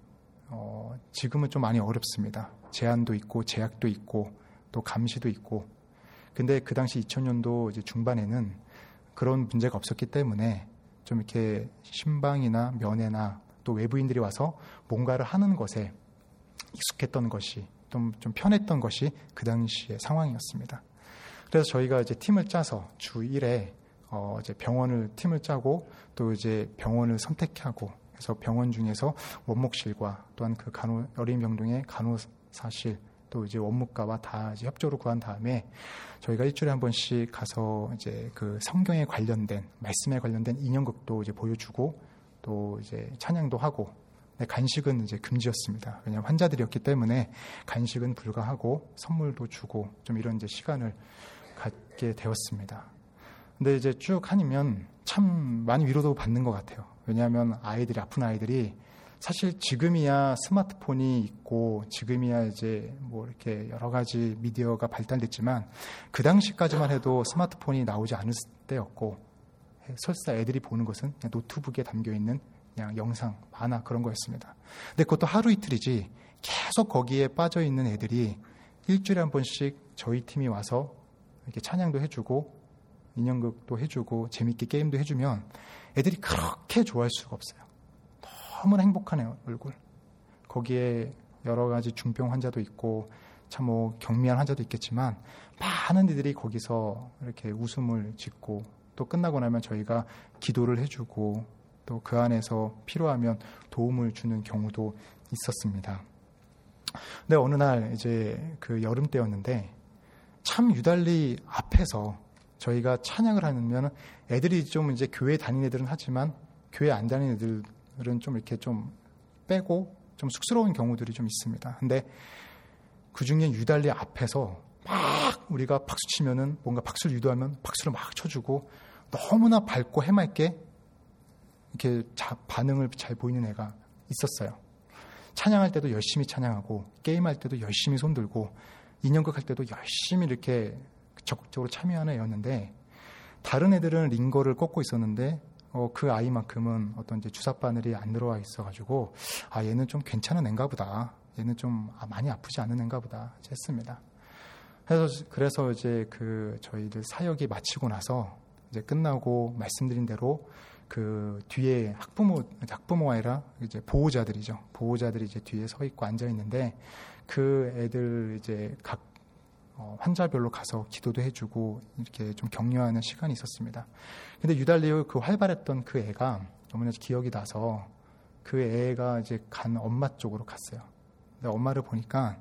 지금은 좀 많이 어렵습니다. 제한도 있고 제약도 있고 또 감시도 있고. 근데 그 당시 2000년도 이제 중반에는 그런 문제가 없었기 때문에 좀 이렇게 신방이나 면회나 또 외부인들이 와서 뭔가를 하는 것에 익숙했던 것이 좀 편했던 것이 그 당시의 상황이었습니다. 그래서 저희가 이제 팀을 짜서 주 1회 이제 팀을 짜고 또 이제 병원을 선택하고 그래서 병원 중에서 원목실과 또한 그 어린이 병동의 간호사실 또 이제 원무과와 다 이제 협조를 구한 다음에 저희가 일주일에 한 번씩 가서 이제 그 성경에 관련된 말씀에 관련된 인형극도 이제 보여주고 또 이제 찬양도 하고 간식은 이제 금지였습니다. 왜냐하면 환자들이었기 때문에 간식은 불가하고 선물도 주고 좀 이런 이제 시간을 갖게 되었습니다. 근데 이제 쭉 하면 참 많이 위로도 받는 것 같아요. 왜냐하면 아픈 아이들이 사실 지금이야 스마트폰이 있고 지금이야 이제 뭐 이렇게 여러 가지 미디어가 발달됐지만 그 당시까지만 해도 스마트폰이 나오지 않을 때였고 설사 애들이 보는 것은 그냥 노트북에 담겨 있는 그냥 영상, 만화 그런 거였습니다. 근데 그것도 하루 이틀이지 계속 거기에 빠져 있는 애들이 일주일에 한 번씩 저희 팀이 와서 이렇게 찬양도 해주고 인형극도 해주고 재밌게 게임도 해주면 애들이 그렇게 좋아할 수가 없어요. 너무나 행복하네요, 얼굴. 거기에 여러 가지 중병 환자도 있고 참 뭐 경미한 환자도 있겠지만 많은 이들이 거기서 이렇게 웃음을 짓고 또 끝나고 나면 저희가 기도를 해주고 또 그 안에서 필요하면 도움을 주는 경우도 있었습니다. 근데 어느 날 이제 그 여름 때였는데 참 유달리 앞에서 저희가 찬양을 하면 애들이 좀 이제 교회 다니는 애들은 하지만 교회 안 다니는 애들은 좀 이렇게 좀 빼고 좀 쑥스러운 경우들이 좀 있습니다. 근데 그 중에 유달리 앞에서 막 우리가 박수 치면은 뭔가 박수를 유도하면 박수를 막 쳐주고 너무나 밝고 해맑게 이렇게 반응을 잘 보이는 애가 있었어요. 찬양할 때도 열심히 찬양하고 게임할 때도 열심히 손들고 인형극 할 때도 열심히 이렇게 적극적으로 참여하는 애였는데 다른 애들은 링거를 꺾고 있었는데 그 아이만큼은 어떤 이제 주사 바늘이 안 들어와 있어가지고 얘는 좀 괜찮은 애인가 보다. 얘는 좀 많이 아프지 않은 애인가 보다 했습니다. 그래서 이제 그 저희들 사역이 마치고 나서 이제 끝나고 말씀드린 대로 그 뒤에 학부모가 아니라 이제 보호자들이죠. 보호자들이 이제 뒤에 서 있고 앉아 있는데 그 애들 이제 각 환자별로 가서 기도도 해주고 이렇게 좀 격려하는 시간이 있었습니다. 근데 유달리 그 활발했던 그 애가 너무나 기억이 나서 그 애가 이제 간 엄마 쪽으로 갔어요. 근데 엄마를 보니까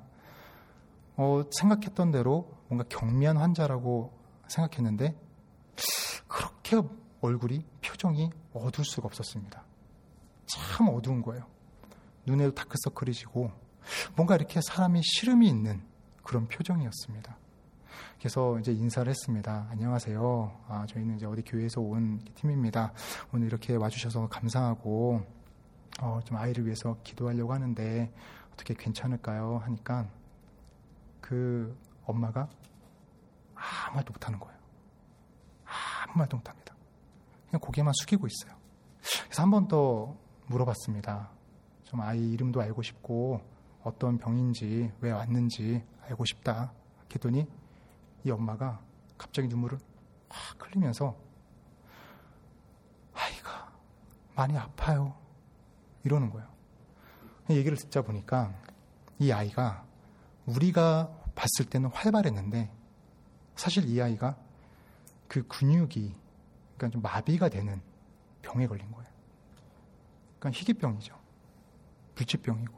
생각했던 대로 뭔가 경미한 환자라고 생각했는데 그렇게 얼굴이 표정이 어두울 수가 없었습니다. 참 어두운 거예요. 눈에도 다크서클이 지고 뭔가 이렇게 사람이 시름이 있는 그런 표정이었습니다. 그래서 이제 인사를 했습니다. 안녕하세요. 저희는 이제 어디 교회에서 온 팀입니다. 오늘 이렇게 와주셔서 감사하고 좀 아이를 위해서 기도하려고 하는데 어떻게 괜찮을까요? 하니까 그 엄마가 아무 말도 못하는 거예요. 아무 말도 못합니다. 그냥 고개만 숙이고 있어요. 그래서 한 번 더 물어봤습니다. 좀 아이 이름도 알고 싶고 어떤 병인지 왜 왔는지 알고 싶다. 그랬더니 이 엄마가 갑자기 눈물을 확 흘리면서 아이가 많이 아파요. 이러는 거예요. 얘기를 듣자 보니까 이 아이가 우리가 봤을 때는 활발했는데 사실 이 아이가 그 근육이 그러니까 좀 마비가 되는 병에 걸린 거예요. 그러니까 희귀병이죠. 불치병이고.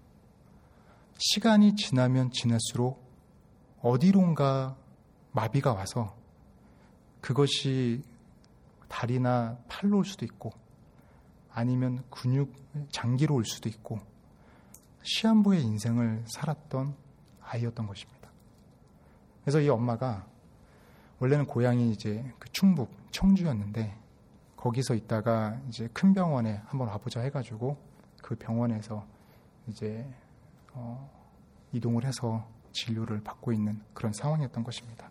시간이 지나면 지날수록 어디론가 마비가 와서 그것이 다리나 팔로 올 수도 있고 아니면 근육, 장기로 올 수도 있고 시한부의 인생을 살았던 아이였던 것입니다. 그래서 이 엄마가 원래는 고향이 이제 그 충북 청주였는데 거기서 있다가 이제 큰 병원에 한번 와보자 해가지고 그 병원에서 이제 이동을 해서 진료를 받고 있는 그런 상황이었던 것입니다.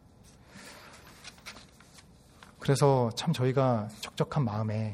그래서 참 저희가 적적한 마음에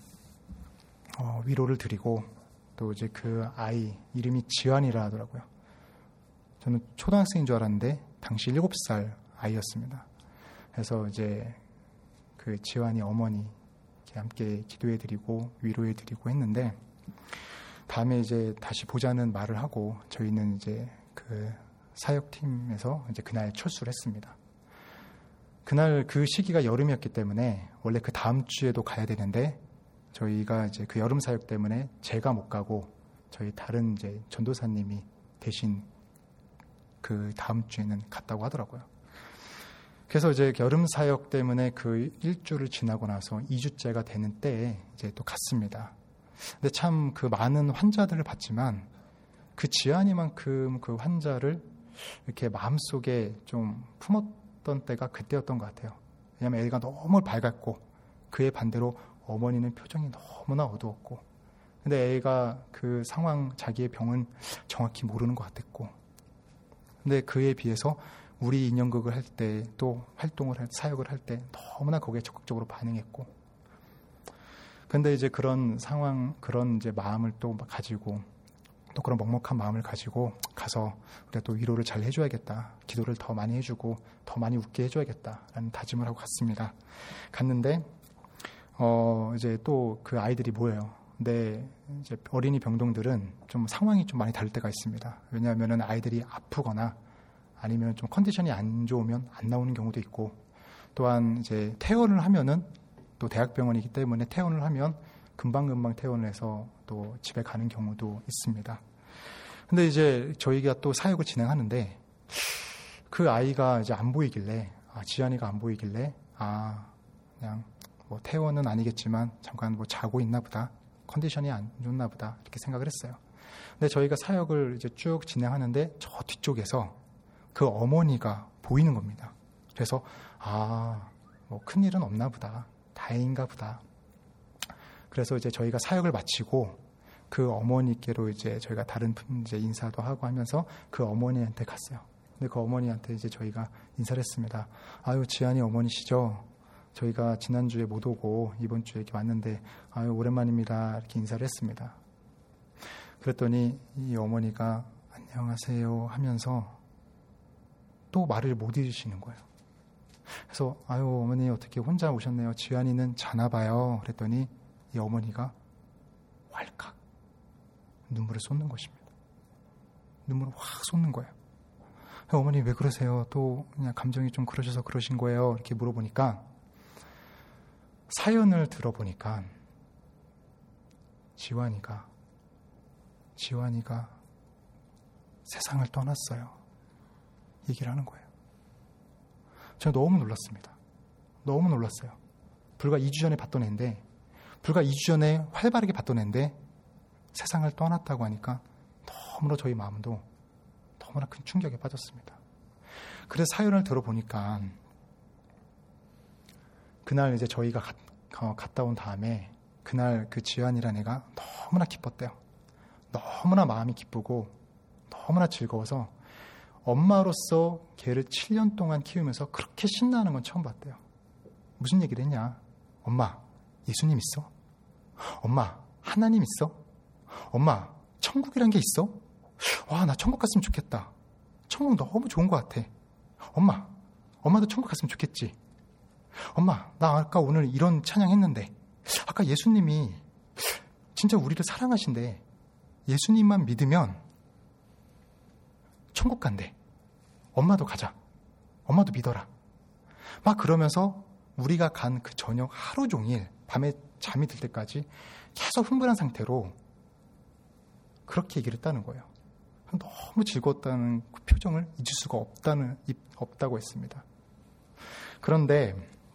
위로를 드리고 또 이제 그 아이 이름이 지환이라 하더라고요. 저는 초등학생인 줄 알았는데 당시 7살 아이였습니다. 그래서 이제 그 지환이 어머니 함께 기도해드리고 위로해드리고 했는데 다음에 이제 다시 보자는 말을 하고 저희는 이제 그 사역팀에서 이제 그날 철수를 했습니다. 그날 그 시기가 여름이었기 때문에 원래 그 다음 주에도 가야 되는데 저희가 이제 그 여름 사역 때문에 제가 못 가고 저희 다른 이제 전도사님이 대신 그 다음 주에는 갔다고 하더라고요. 그래서 이제 여름 사역 때문에 그 일주를 지나고 나서 2주째가 되는 때에 이제 또 갔습니다. 근데 참 그 많은 환자들을 봤지만 그 지안이만큼 그 환자를 이렇게 마음속에 좀 품었던 때가 그때였던 것 같아요. 왜냐하면 애가 너무 밝았고 그에 반대로 어머니는 표정이 너무나 어두웠고 근데 애가 그 상황 자기의 병은 정확히 모르는 것 같았고 근데 그에 비해서 우리 인형극을 할 때 또 사역을 할 때 너무나 거기에 적극적으로 반응했고 근데 이제 그런 상황, 그런 이제 마음을 또 가지고, 또 그런 먹먹한 마음을 가지고 가서 우리가 또 위로를 잘 해줘야겠다. 기도를 더 많이 해주고 더 많이 웃게 해줘야겠다라는 다짐을 하고 갔습니다. 갔는데 이제 또 그 아이들이 뭐예요? 근데 이제 어린이 병동들은 좀 상황이 좀 많이 다를 때가 있습니다. 왜냐하면은 아이들이 아프거나 아니면 좀 컨디션이 안 좋으면 안 나오는 경우도 있고, 또한 이제 퇴원을 하면은 또 대학병원이기 때문에 퇴원을 하면 금방금방 퇴원을 해서 또 집에 가는 경우도 있습니다. 근데 이제 저희가 또 사역을 진행하는데 그 아이가 이제 안 보이길래, 지안이가 안 보이길래, 그냥 뭐 퇴원은 아니겠지만 잠깐 뭐 자고 있나 보다, 컨디션이 안 좋나 보다, 이렇게 생각을 했어요. 근데 저희가 사역을 이제 쭉 진행하는데 저 뒤쪽에서 그 어머니가 보이는 겁니다. 그래서 뭐 큰일은 없나 보다, 다행인가 보다. 그래서 이제 저희가 사역을 마치고 그 어머니께로 이제 저희가 다른 이제 인사도 하고 하면서 그 어머니한테 갔어요. 근데 그 어머니한테 이제 저희가 인사를 했습니다. 아유, 지안이 어머니시죠? 저희가 지난주에 못 오고 이번 주에 이렇게 왔는데 아유, 오랜만입니다. 이렇게 인사를 했습니다. 그랬더니 이 어머니가 안녕하세요 하면서 또 말을 못 잃으시는 거예요. 그래서 아유, 어머니 어떻게 혼자 오셨네요. 지안이는 자나 봐요. 그랬더니 이 어머니가 왈칵 눈물을 쏟는 것입니다. 눈물을 확 쏟는 거예요. 어머니 왜 그러세요? 또 그냥 감정이 좀 그러셔서 그러신 거예요? 이렇게 물어보니까, 사연을 들어보니까 지환이가 세상을 떠났어요. 얘기를 하는 거예요. 제가 너무 놀랐습니다. 너무 놀랐어요. 불과 2주 전에 봤던 애인데, 불과 2주 전에 활발하게 봤던 애인데 세상을 떠났다고 하니까 너무나 저희 마음도 너무나 큰 충격에 빠졌습니다. 그래서 사연을 들어보니까 그날 이제 저희가 갔다 온 다음에 그날 그 지안이라는 애가 너무나 기뻤대요. 너무나 마음이 기쁘고 너무나 즐거워서 엄마로서 걔를 7년 동안 키우면서 그렇게 신나는 건 처음 봤대요. 무슨 얘기를 했냐? 엄마, 예수님 있어? 엄마, 하나님 있어? 엄마, 천국이란 게 있어? 와, 나 천국 갔으면 좋겠다. 천국 너무 좋은 것 같아. 엄마, 엄마도 천국 갔으면 좋겠지. 엄마, 나 아까 오늘 이런 찬양했는데 아까 예수님이 진짜 우리를 사랑하신대. 예수님만 믿으면 천국 간대. 엄마도 가자. 엄마도 믿어라. 막 그러면서 우리가 간 그 저녁 하루 종일 밤에 잠이 들 때까지 계속 흥분한 상태로 그렇게 얘기를 했다는 거예요. 너무 즐거웠다는 그 표정을 잊을 수가 없다고 했습니다. 그런데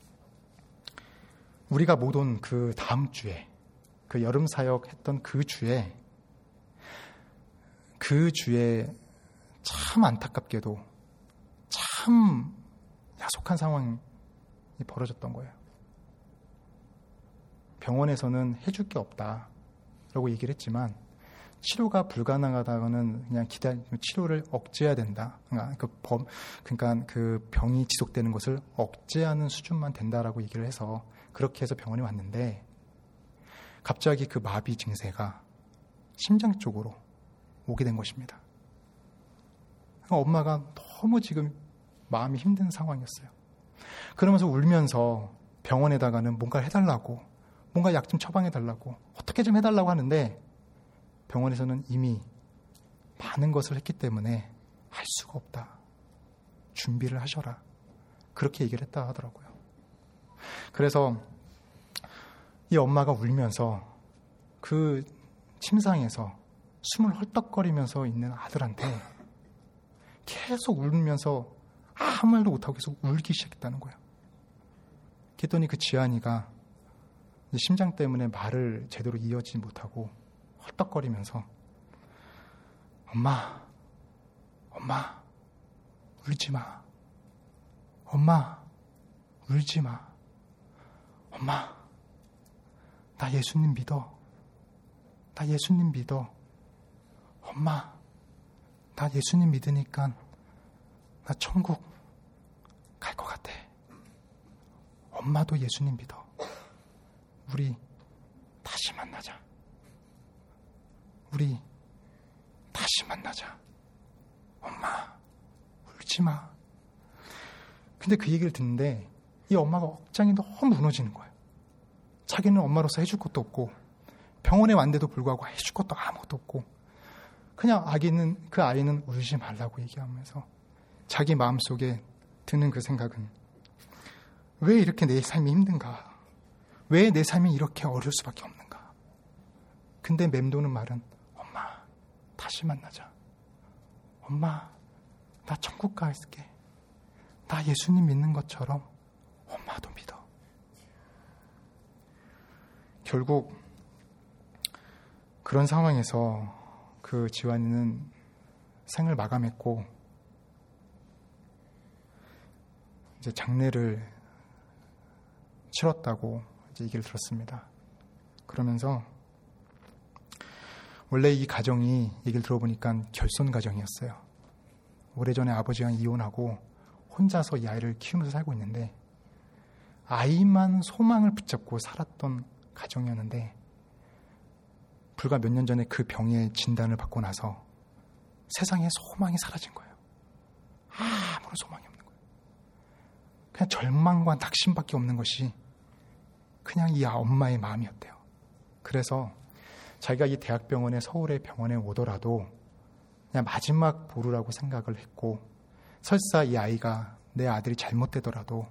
우리가 못 온 그 다음 주에, 그 여름 사역 했던 그 주에 참 안타깝게도 참 야속한 상황이 벌어졌던 거예요. 병원에서는 해줄 게 없다라고 얘기를 했지만 치료가 불가능하다고는 그냥 치료를 억제해야 된다. 그러니까 그 병이 지속되는 것을 억제하는 수준만 된다라고 얘기를 해서 그렇게 해서 병원에 왔는데 갑자기 그 마비 증세가 심장 쪽으로 오게 된 것입니다. 엄마가 너무 지금 마음이 힘든 상황이었어요. 그러면서 울면서 병원에다가는 뭔가를 해달라고, 뭔가 약 좀 처방해달라고, 어떻게 좀 해달라고 하는데 병원에서는 이미 많은 것을 했기 때문에 할 수가 없다. 준비를 하셔라. 그렇게 얘기를 했다 하더라고요. 그래서 이 엄마가 울면서 그 침상에서 숨을 헐떡거리면서 있는 아들한테 계속 울면서 아무 말도 못하고 계속 울기 시작했다는 거예요. 그랬더니 그 지안이가 심장 때문에 말을 제대로 이어지지 못하고 헐떡거리면서 엄마 울지 마. 엄마 울지 마. 엄마 나 예수님 믿어. 나 예수님 믿어. 엄마 나 예수님 믿으니까 나 천국 갈 것 같아. 엄마도 예수님 믿어. 우리 다시 만나자. 우리 다시 만나자. 엄마, 울지 마. 근데 그 얘기를 듣는데 이 엄마가 억장이 너무 무너지는 거예요. 자기는 엄마로서 해줄 것도 없고 병원에 왔는데도 불구하고 해줄 것도 아무것도 없고 그냥 그 아이는 울지 말라고 얘기하면서 자기 마음속에 드는 그 생각은 왜 이렇게 내 삶이 힘든가? 왜 내 삶이 이렇게 어려울 수밖에 없는가? 근데 맴도는 말은 엄마, 다시 만나자. 엄마, 나 천국 갈게. 나 예수님 믿는 것처럼 엄마도 믿어. 결국 그런 상황에서 그 지환이는 생을 마감했고 이제 장례를 치렀다고 이제 얘기를 들었습니다. 그러면서 원래 이 가정이 얘기를 들어보니까 결손 가정이었어요. 오래전에 아버지가 이혼하고 혼자서 이 아이를 키우면서 살고 있는데 아이만 소망을 붙잡고 살았던 가정이었는데 불과 몇 년 전에 그 병의 진단을 받고 나서 세상에 소망이 사라진 거예요. 아무런 소망이 없는 거예요. 그냥 절망과 낙심밖에 없는 것이 그냥 이 엄마의 마음이었대요. 그래서 자기가 이 대학병원에 서울의 병원에 오더라도 그냥 마지막 보루라고 생각을 했고 설사 이 아이가 내 아들이 잘못되더라도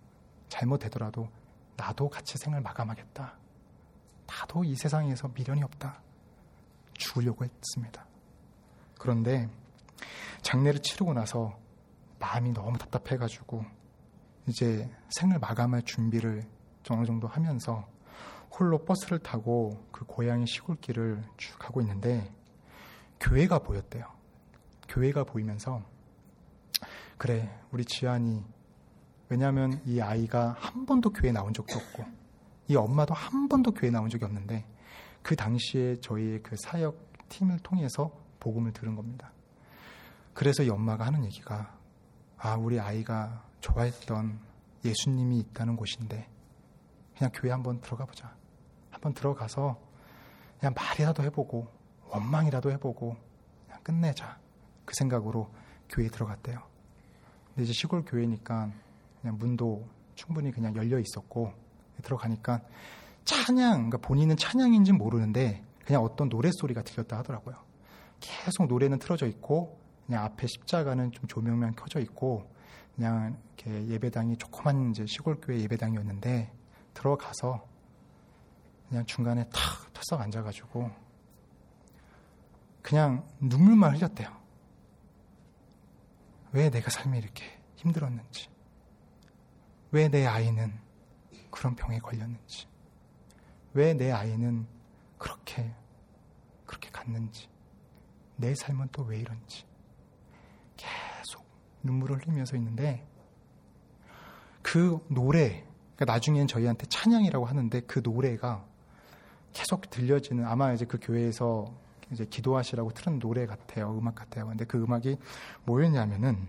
나도 같이 생을 마감하겠다. 나도 이 세상에서 미련이 없다. 죽으려고 했습니다. 그런데 장례를 치르고 나서 마음이 너무 답답해가지고 이제 생을 마감할 준비를 어느 정도 하면서 홀로 버스를 타고 그 고향의 시골길을 쭉 가고 있는데 교회가 보였대요. 교회가 보이면서 그래, 우리 지안이, 왜냐하면 이 아이가 한 번도 교회 나온 적도 없고 이 엄마도 한 번도 교회 나온 적이 없는데 그 당시에 저희의 그 사역 팀을 통해서 복음을 들은 겁니다. 그래서 이 엄마가 하는 얘기가 우리 아이가 좋아했던 예수님이 있다는 곳인데 그냥 교회 한번 들어가 보자. 한번 들어가서 그냥 말이라도 해보고 원망이라도 해보고 그냥 끝내자. 그 생각으로 교회에 들어갔대요. 근데 이제 시골 교회니까 그냥 문도 충분히 그냥 열려 있었고 들어가니까 그러니까 본인은 찬양인지는 모르는데 그냥 어떤 노랫소리가 들렸다 하더라고요. 계속 노래는 틀어져 있고 그냥 앞에 십자가는 좀 조명만 켜져 있고 그냥 이렇게 예배당이 조그만 이제 시골교회 예배당이었는데 들어가서 그냥 중간에 탁 털썩 앉아가지고 그냥 눈물만 흘렸대요. 왜 내가 삶이 이렇게 힘들었는지, 왜 내 아이는 그런 병에 걸렸는지, 왜 내 아이는 그렇게 갔는지, 내 삶은 또 왜 이런지 계속 눈물을 흘리면서 있는데 그 노래, 그러니까 나중엔 저희한테 찬양이라고 하는데 그 노래가 계속 들려지는, 아마 이제 그 교회에서 이제 기도하시라고 틀은 노래 같아요. 음악 같아요. 근데 그 음악이 뭐였냐면은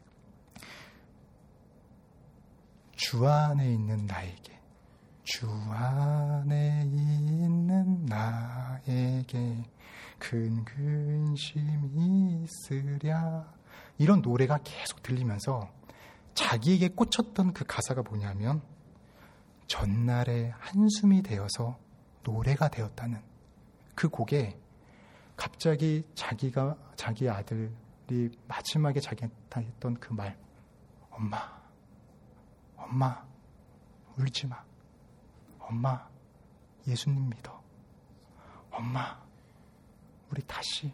주 안에 있는 나에게, 주 안에 있는 나에게 큰 근심이 있으랴, 이런 노래가 계속 들리면서 자기에게 꽂혔던 그 가사가 뭐냐면 전날의 한숨이 되어서 노래가 되었다는 그 곡에 갑자기 자기 아들이 마지막에 자기한테 했던 그 말, 엄마 울지 마, 엄마 예수님 믿어, 엄마 우리 다시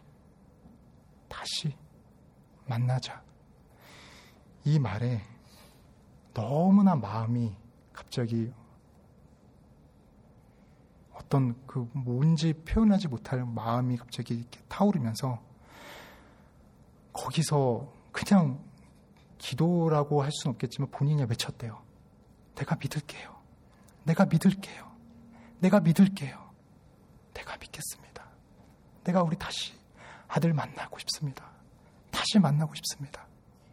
만나자, 이 말에 너무나 마음이 갑자기 어떤 그 뭔지 표현하지 못할 마음이 갑자기 이렇게 타오르면서 거기서 그냥 기도라고 할 수는 없겠지만 본인이 외쳤대요. 내가 믿을게요. 내가 믿겠습니다. 내가 우리 다시 아들 만나고 싶습니다. 다시 만나고 싶습니다.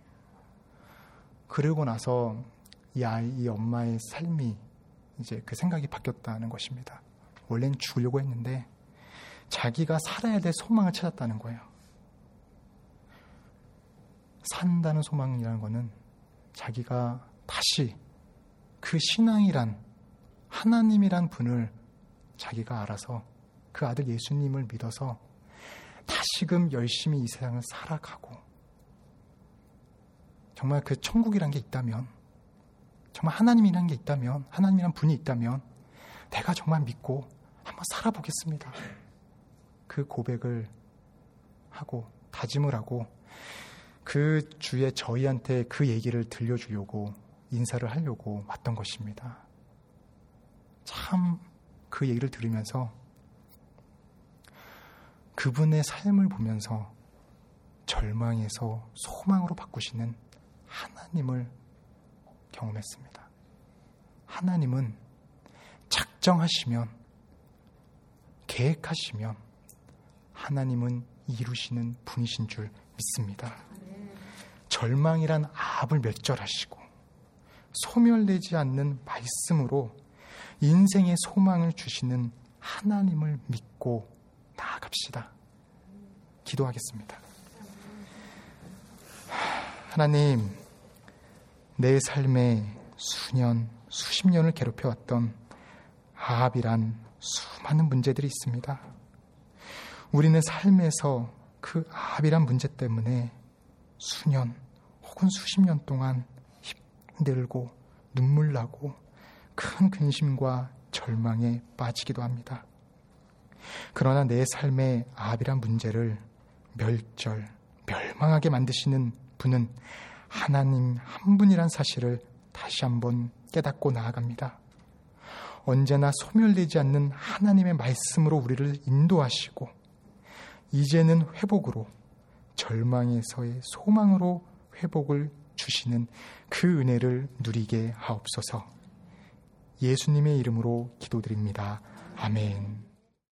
그러고 나서 이 엄마의 삶이 이제 그 생각이 바뀌었다는 것입니다. 원래는 죽으려고 했는데 자기가 살아야 될 소망을 찾았다는 거예요. 산다는 소망이라는 거는 자기가 다시 그 신앙이란 하나님이란 분을 자기가 알아서 그 아들 예수님을 믿어서 다시금 열심히 이 세상을 살아가고 정말 그 천국이란 게 있다면, 정말 하나님이란 게 있다면, 하나님이란 분이 있다면 내가 정말 믿고 한번 살아보겠습니다. 그 고백을 하고 다짐을 하고 그 주에 저희한테 그 얘기를 들려주려고 인사를 하려고 왔던 것입니다. 참 그 얘기를 들으면서 그분의 삶을 보면서 절망에서 소망으로 바꾸시는 하나님을 경험했습니다. 하나님은 작정하시면, 계획하시면 하나님은 이루시는 분이신 줄 믿습니다. 절망이란 압을 멸절하시고 소멸되지 않는 말씀으로 인생의 소망을 주시는 하나님을 믿고 나아갑시다. 기도하겠습니다. 하나님, 내 삶에 수년, 수십 년을 괴롭혀왔던 아합이란 수많은 문제들이 있습니다. 우리는 삶에서 그 아합이란 문제 때문에 수년 혹은 수십 년 동안 힘들고 눈물 나고 큰 근심과 절망에 빠지기도 합니다. 그러나 내 삶의 아합이란 문제를 멸망하게 만드시는 분은 하나님 한 분이란 사실을 다시 한번 깨닫고 나아갑니다. 언제나 소멸되지 않는 하나님의 말씀으로 우리를 인도하시고 이제는 회복으로, 절망에서의 소망으로 회복을 주시는 그 은혜를 누리게 하옵소서. 예수님의 이름으로 기도드립니다. 아멘.